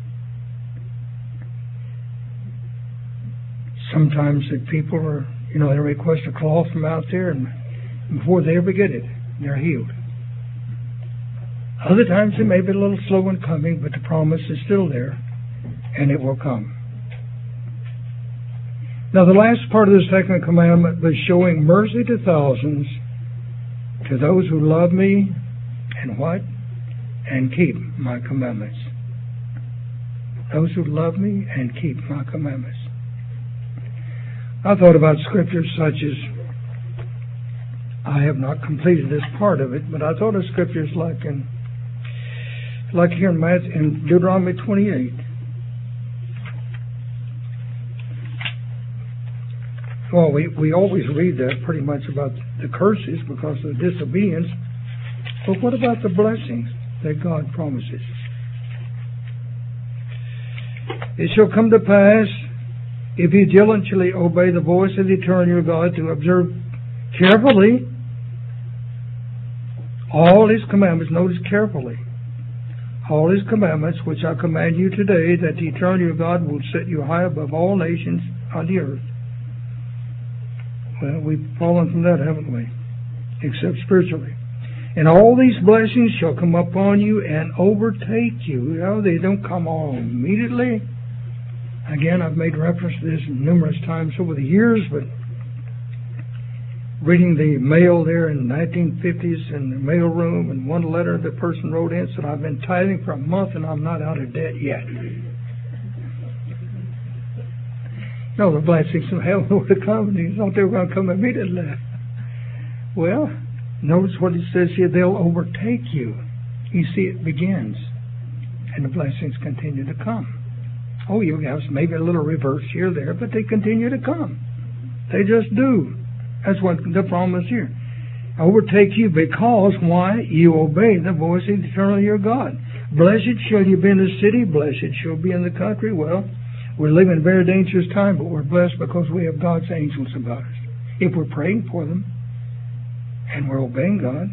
Sometimes that people are, they request a cloth from out there, and before they ever get it, they're healed. Other times it may be a little slow in coming, but the promise is still there, and it will come. Now, the last part of the second commandment was showing mercy to thousands, to those who love me, and what? And keep my commandments. Those who love me and keep my commandments. I thought about scriptures such as, I have not completed this part of it, but I thought of scriptures like here in Deuteronomy 28. Well, we always read that pretty much about the curses because of the disobedience. But what about the blessings that God promises? It shall come to pass, if you diligently obey the voice of the Eternal your God, to observe carefully all His commandments. Notice carefully. All His commandments, which I command you today, that the Eternal your God will set you high above all nations on the earth. Well, we've fallen from that, haven't we? Except spiritually. And all these blessings shall come upon you and overtake you. They don't come all immediately. Again, I've made reference to this numerous times over the years, but reading the mail there in the 1950s in the mail room, and one letter the person wrote in said, I've been tithing for a month and I'm not out of debt yet. No, the blessings from heaven were to come, and he thought they were going to come immediately. Well, notice what he says here, they'll overtake you. You see, it begins, and the blessings continue to come. Oh, you have maybe a little reverse here or there, but they continue to come. They just do. That's what the promise here. Overtake you because, why? You obey the voice of the Eternal your God. Blessed shall you be in the city, blessed shall be in the country. Well, We're living in a very dangerous time, but we're blessed because we have God's angels about us. If we're praying for them and we're obeying God.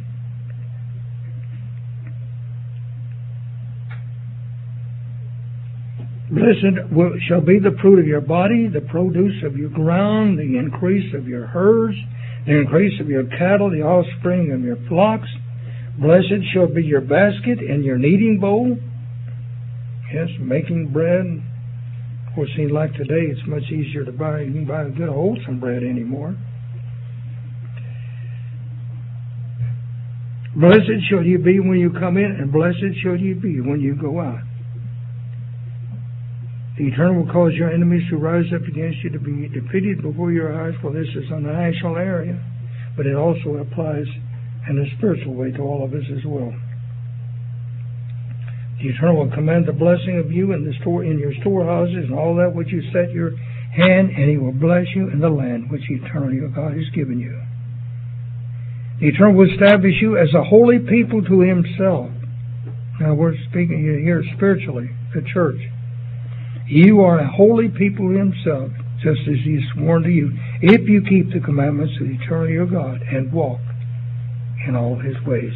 Blessed shall be the fruit of your body, the produce of your ground, the increase of your herds, the increase of your cattle, the offspring of your flocks. Blessed shall be your basket and your kneading bowl. Yes, making bread. Of course, seems like today it's much easier to buy. You can buy good wholesome bread anymore. Blessed shall you be when you come in, and blessed shall you be when you go out. The Eternal will cause your enemies to rise up against you, to be defeated before your eyes. Well, this is on the national area, but it also applies in a spiritual way to all of us as well. The Eternal will command the blessing of you in your storehouses and all that which you set your hand, and He will bless you in the land which Eternal your God has given you. The Eternal will establish you as a holy people to Himself. Now we're speaking here spiritually, the church. You are a holy people to Himself, just as He has sworn to you, if you keep the commandments of the Eternal your God and walk in all His ways.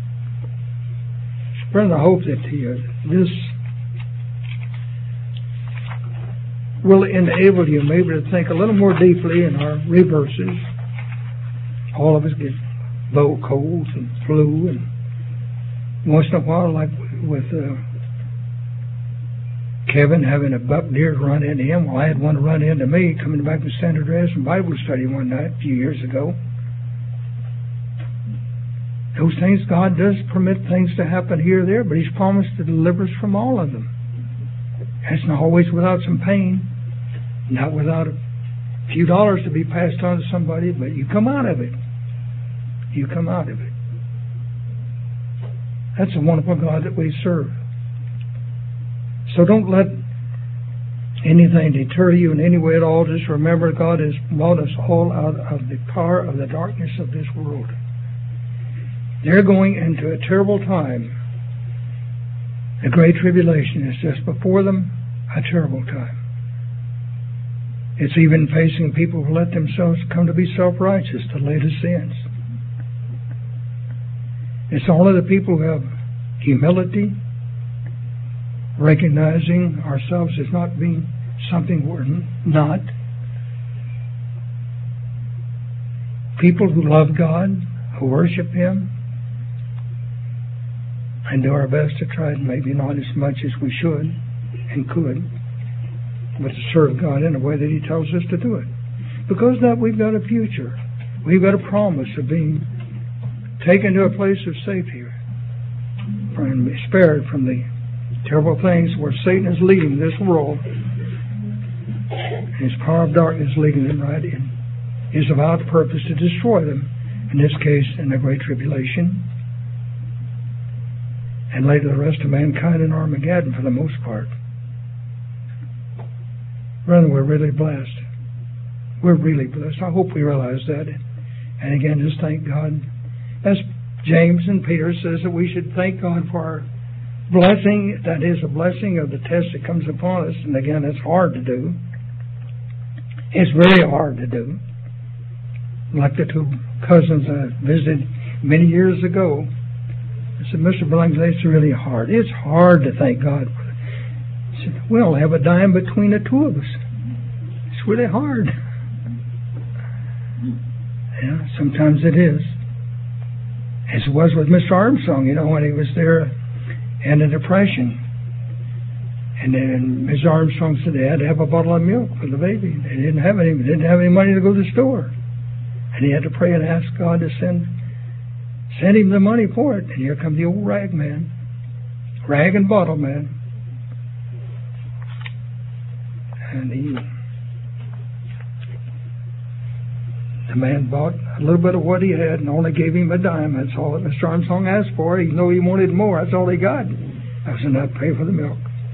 Friend, I hope that this will enable you maybe to think a little more deeply in our reverses. All of us get low colds and flu, and once in a while, like with Kevin having a buck deer run into him. Well, I had one run into me coming back from Standard Rest and Bible study one night a few years ago. Those things, God does permit things to happen here or there, but He's promised to deliver us from all of them. It's not always without some pain, not without a few dollars to be passed on to somebody, but you come out of it. You come out of it. That's a wonderful God that we serve. So don't let anything deter you in any way at all. Just remember, God has brought us all out of the power of the darkness of this world. They're going into a terrible time. The Great Tribulation is just before them, a terrible time. It's even facing people who let themselves come to be self-righteous, the latest sins. It's all of the people who have humility, recognizing ourselves as not being something we're not. People who love God, who worship Him, and do our best to try, maybe not as much as we should and could, but to serve God in a way that He tells us to do it. Because of that, we've got a future. We've got a promise of being taken to a place of safety and spared from the terrible things where Satan is leading this world. And his power of darkness leading them right in his avowed purpose to destroy them, in this case in the Great Tribulation, and later the rest of mankind in Armageddon for the most part. Brethren, we're really blessed. We're really blessed. I hope we realize that. And again, just thank God. As James and Peter says that we should thank God for our blessing, that is a blessing of the test that comes upon us. And again, it's hard to do. It's very hard to do. Like the two cousins I visited many years ago, I said, Mr. Billings, it's really hard. It's hard to thank God for it. I said, we don't have a dime between the two of us. It's really hard. Yeah, sometimes it is. As it was with Mr. Armstrong, when he was there in a depression. And then Mr. Armstrong said they had to have a bottle of milk for the baby. They didn't have any money to go to the store. And he had to pray and ask God to send him the money for it. And here comes the old rag man. Rag and bottle man. And the man bought a little bit of what he had and only gave him a dime. That's all that Mr. Armstrong asked for. Even though he wanted more, that's all he got. That was enough to pay for the milk.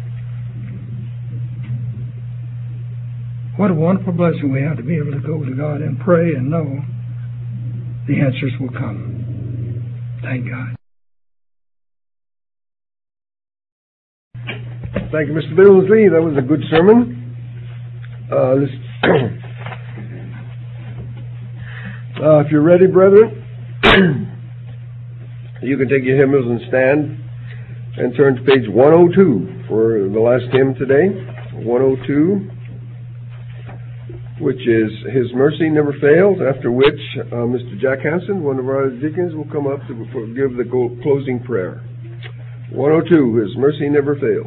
What a wonderful blessing we have to be able to go to God and pray and know the answers will come. Thank God. Thank you, Mr. Billingsley. That was a good sermon. If you're ready, brethren, you can take your hymnals and stand and turn to page 102 for the last hymn today. 102, which is His Mercy Never Fails, after which Mr. Jack Hansen, one of our deacons, will come up to give the closing prayer. 102, His Mercy Never Fails.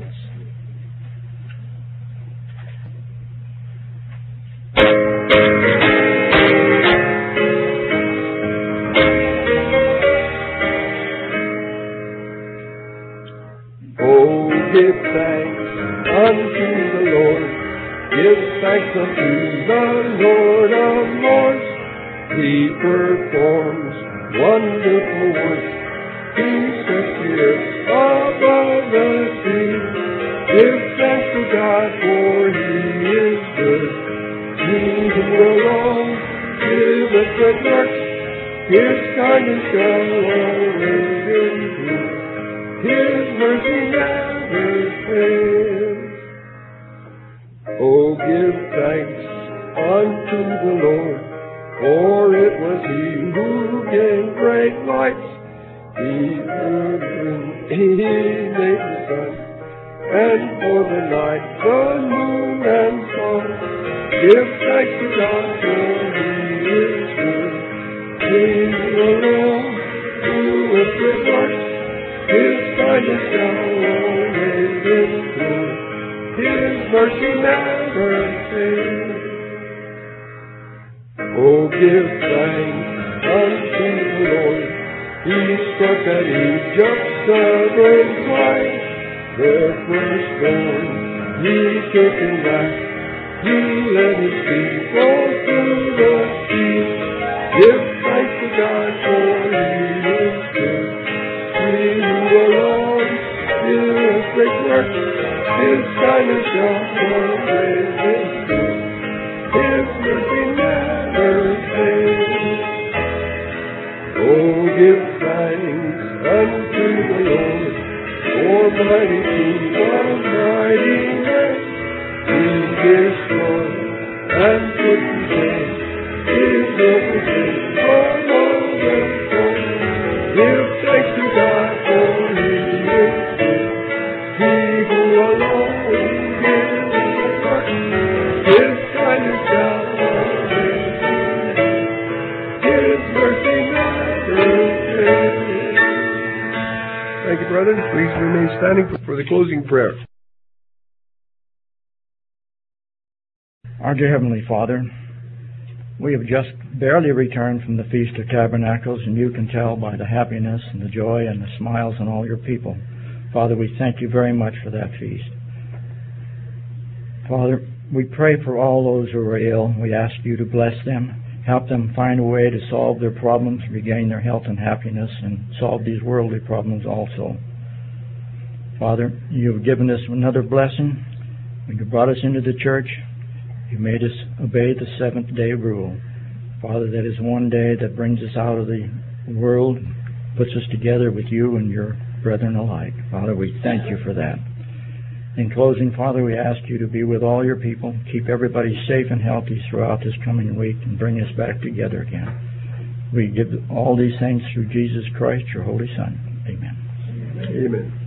Give thanks unto the Lord. Give thanks unto the Lord of Lords. He performs wonderful works. He sets the earth above the sea. Give thanks to God, for He is good. He who alone giveth good works. His kindness shall always endure. His mercy never fails. Oh, give thanks unto the Lord, for it was He who gave great lights. He made the sun, and for the night the moon and stars. Give thanks to God, for He is good. He alone doeth good works. His kindness shall always endure. His mercy never fails. Oh, give thanks unto the Lord. He struck at Egypt's stubborn pride. Their firstborn, He took him back. He led His people through the sea. Give thanks to God, for He is good. He who alone doeth great works. His kindness shall always endure. His mercy never fails. Oh, give thanks unto the Lord, Almighty King of mighty men. He destroyed and put to shame His representative among the foes. Give thanks to God, for He is good. He who alone gives the work. His kindness shall always endure. His mercy never fails. Thank you, brethren. Please remain standing for the closing prayer. Our dear Heavenly Father, we have just barely returned from the Feast of Tabernacles, and you can tell by the happiness and the joy and the smiles on all your people. Father, we thank you very much for that feast. Father, we pray for all those who are ill. We ask you to bless them, help them find a way to solve their problems, regain their health and happiness, and solve these worldly problems also. Father, you have given us another blessing. When you brought us into the church, you made us obey the seventh-day rule. Father, that is one day that brings us out of the world, puts us together with you and your brethren alike. Father, we thank you for that. In closing, Father, we ask you to be with all your people, keep everybody safe and healthy throughout this coming week, and bring us back together again. We give all these things through Jesus Christ, your Holy Son. Amen. Amen.